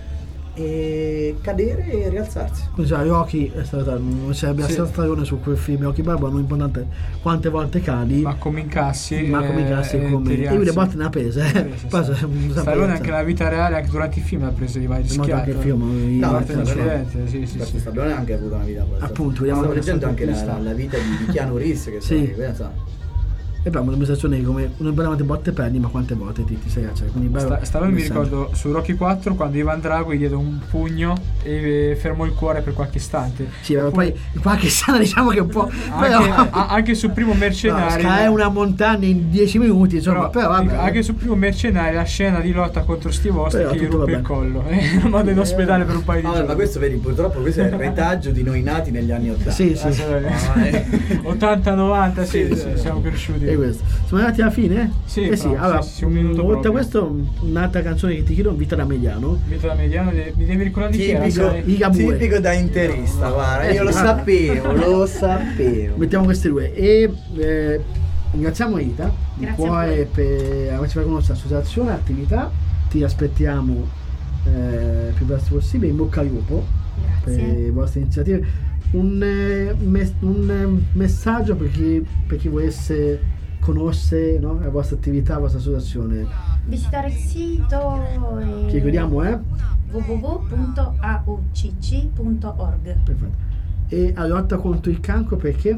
e cadere e rialzarsi. Cioè, Rocky è stata, non sarebbe Sì. stata stagione su quel film Rocky Balboa, non è importante quante volte cadi, Ma come incassi, ma come incassi eh, come ti e lui le rialzi. botte ne ha prese, eh. Sì, sì, Poi sì. si- si- si- Stallone si- anche nella vita reale, anche durante i film ha preso di vari È morto schiaffi. anche il film, i- No, Morto in sì, incidente, sì, sì, Perché sì. Stallone ha anche avuto una vita abbastanza. Appunto, vediamo stavo come leggendo anche la, sta. la, la vita di, di Keanu Reeves che Sì. sì. pensa. E poi una dimostrazione come non veramente botte penny, ma quante volte ti, ti sei cioè, quindi bello Sta- Stallone mi messaggio. ricordo su Rocky quattro quando Ivan Drago gli diede un pugno e fermò il cuore per qualche istante. Sì, ma poi in qualche sana diciamo che un po'. Anche, però, a- anche sul primo no, Mercenari, scalare una montagna in dieci minuti, insomma, però, però, vabbè. anche sul primo Mercenari la scena di lotta contro Steve Austin Però che gli tutto ruppe va il bene. collo e lo manda in ospedale per un paio di Ah, giorni. ma questo vedi, purtroppo questo è il retaggio di noi nati negli anni ottanta. Sì, sì. Ah, eh. ottanta novanta, sì, Sì, sì, sì. siamo cresciuti. E questo. Siamo arrivati alla fine? Sì, eh sì, bravo, allora, sì, sì, un minuto oltre a proprio. questo, un'altra canzone che ti chiedo, Vita da Mediano. Vita da Mediano, de- mi devi ricordare di chi era? Tipico, sai? I Gabue. tipico da interista, guarda, Eh, io lo guarda. sapevo, lo sapevo. Mettiamo queste due e eh, ringraziamo Ita di Grazie a cuore voi. per averci fatto conoscere l'associazione, attività. Ti aspettiamo eh, il più presto possibile, in bocca al lupo per Grazie. le vostre iniziative. Un, eh, mes- un eh, messaggio per chi, per chi volesse conoscere, no, la vostra attività, la vostra associazione. Visitare il sito e Che ricordiamo è? w w w punto a u c c punto org. Perfetto. E la lotta contro il cancro perché?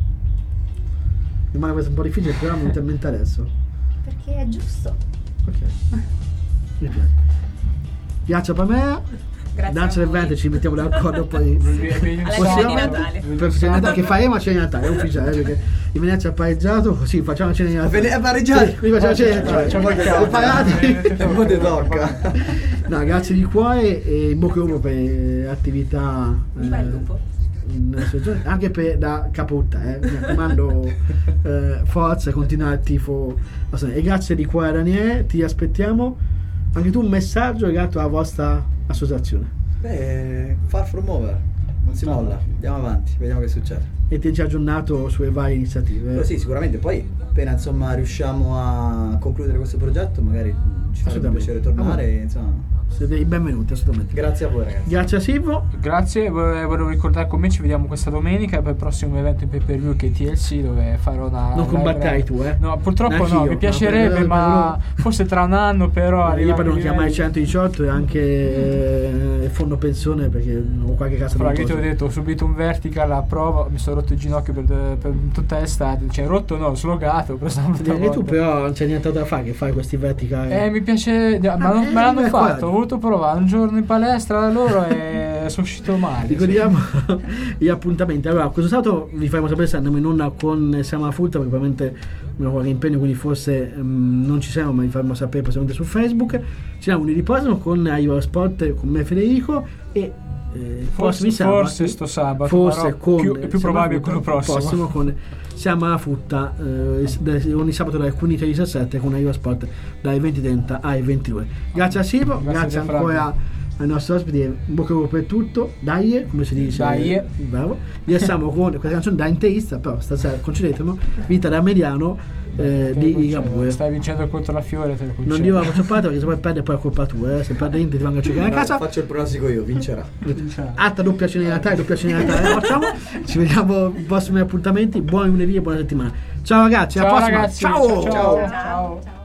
Rimane questo un po' difficile, però mi viene in mente adesso. Perché è giusto. Ok. Mi piace. Grazie a Pamela. Grazie Danza a del voi. vento, ci mettiamo d'accordo poi. Alla cena di Natale. Per cena di Natale, che faremo a cena di Natale, è ufficiale perché in Venezia ha pareggiato, così facciamo la cena di Natale. Vene- ha pareggiato? Sì, quindi facciamo la cena di Natale. C'è un po' di Preparati. Un po' di tocca. No, grazie di cuore e in bocca al lupo per attività. Viva il lupo. in associazione, anche per da capotta, eh. Mi raccomando, eh, forza, continua il tifo. E grazie di cuore a Daniele, ti aspettiamo. Anche tu un messaggio legato alla vostra associazione. Beh, far from over, non si molla, andiamo avanti, vediamo che succede. E ti hai già aggiornato sulle varie iniziative. Però sì, sicuramente poi appena insomma riusciamo a concludere questo progetto magari ci farebbe Assolutamente. piacere tornare, Allora. insomma. Siete i benvenuti, assolutamente. Grazie a voi ragazzi. Grazie a Silvo. Grazie, vorrei volevo ricordare con me, ci vediamo questa domenica per il prossimo evento in pay per view che è T L C, dove farò una Non live combatterai live. tu, eh? No, purtroppo Neanch'io. no, mi No, piacerebbe, per- ma per- forse tra un anno però Io arriva per non a chiamare il livelli- centodiciotto e anche eh, fondo pensione perché ho qualche casa Però di che ti ho riposo. detto, ho subito un vertical a prova, mi sono rotto il ginocchio per, per tutta l'estate, cioè rotto no, slogato, ho preso una volta E tu volta. però non c'è niente da fare che fai questi vertical. Eh, mi piace, ma non- eh, me l'hanno beh, fatto, guarda. ho voluto provare un giorno in palestra da loro e sono uscito male. Ricordiamo gli appuntamenti. Allora, questo sabato vi faremo sapere se andiamo in onda con Siamo alla Frutta, perché probabilmente abbiamo qualche impegno, quindi forse um, non ci siamo, ma vi faremo sapere possibilmente su Facebook. Ci siamo un riposo con Eurosport con me e Federico e eh, Forse, prossimi sabati- forse sto sabato, forse però con più- è più Siamo probabile alla Frutta, quello prossimo. con Siamo alla Frutta eh, ogni sabato dalle quindici alle diciassette con Eurosport dalle venti e trenta alle ventidue. Grazie a Silvo, Grazie grazie a Flavio. ancora ai nostri ospiti, in bocca al lupo per tutto, dai, come si dice, Dai. bravo. Iniziamo con questa canzone da interista, però stasera concedetemi, Vita da Mediano eh, di Ligabue. Stai vincendo contro la Fiore, te lo concedo. Non dico la conciappata perché se poi perde poi è colpa tua, eh. Se perde niente ti vanno a giocare a No, casa. faccio il pronostico io, vincerà. Alta doppia cena di Natale, doppia cena di Natale, la facciamo. Ci vediamo ai prossimi appuntamenti, buon lunedì e buona settimana. Ciao ragazzi, alla Ciao prossima. ragazzi, ciao. ciao. ciao. ciao.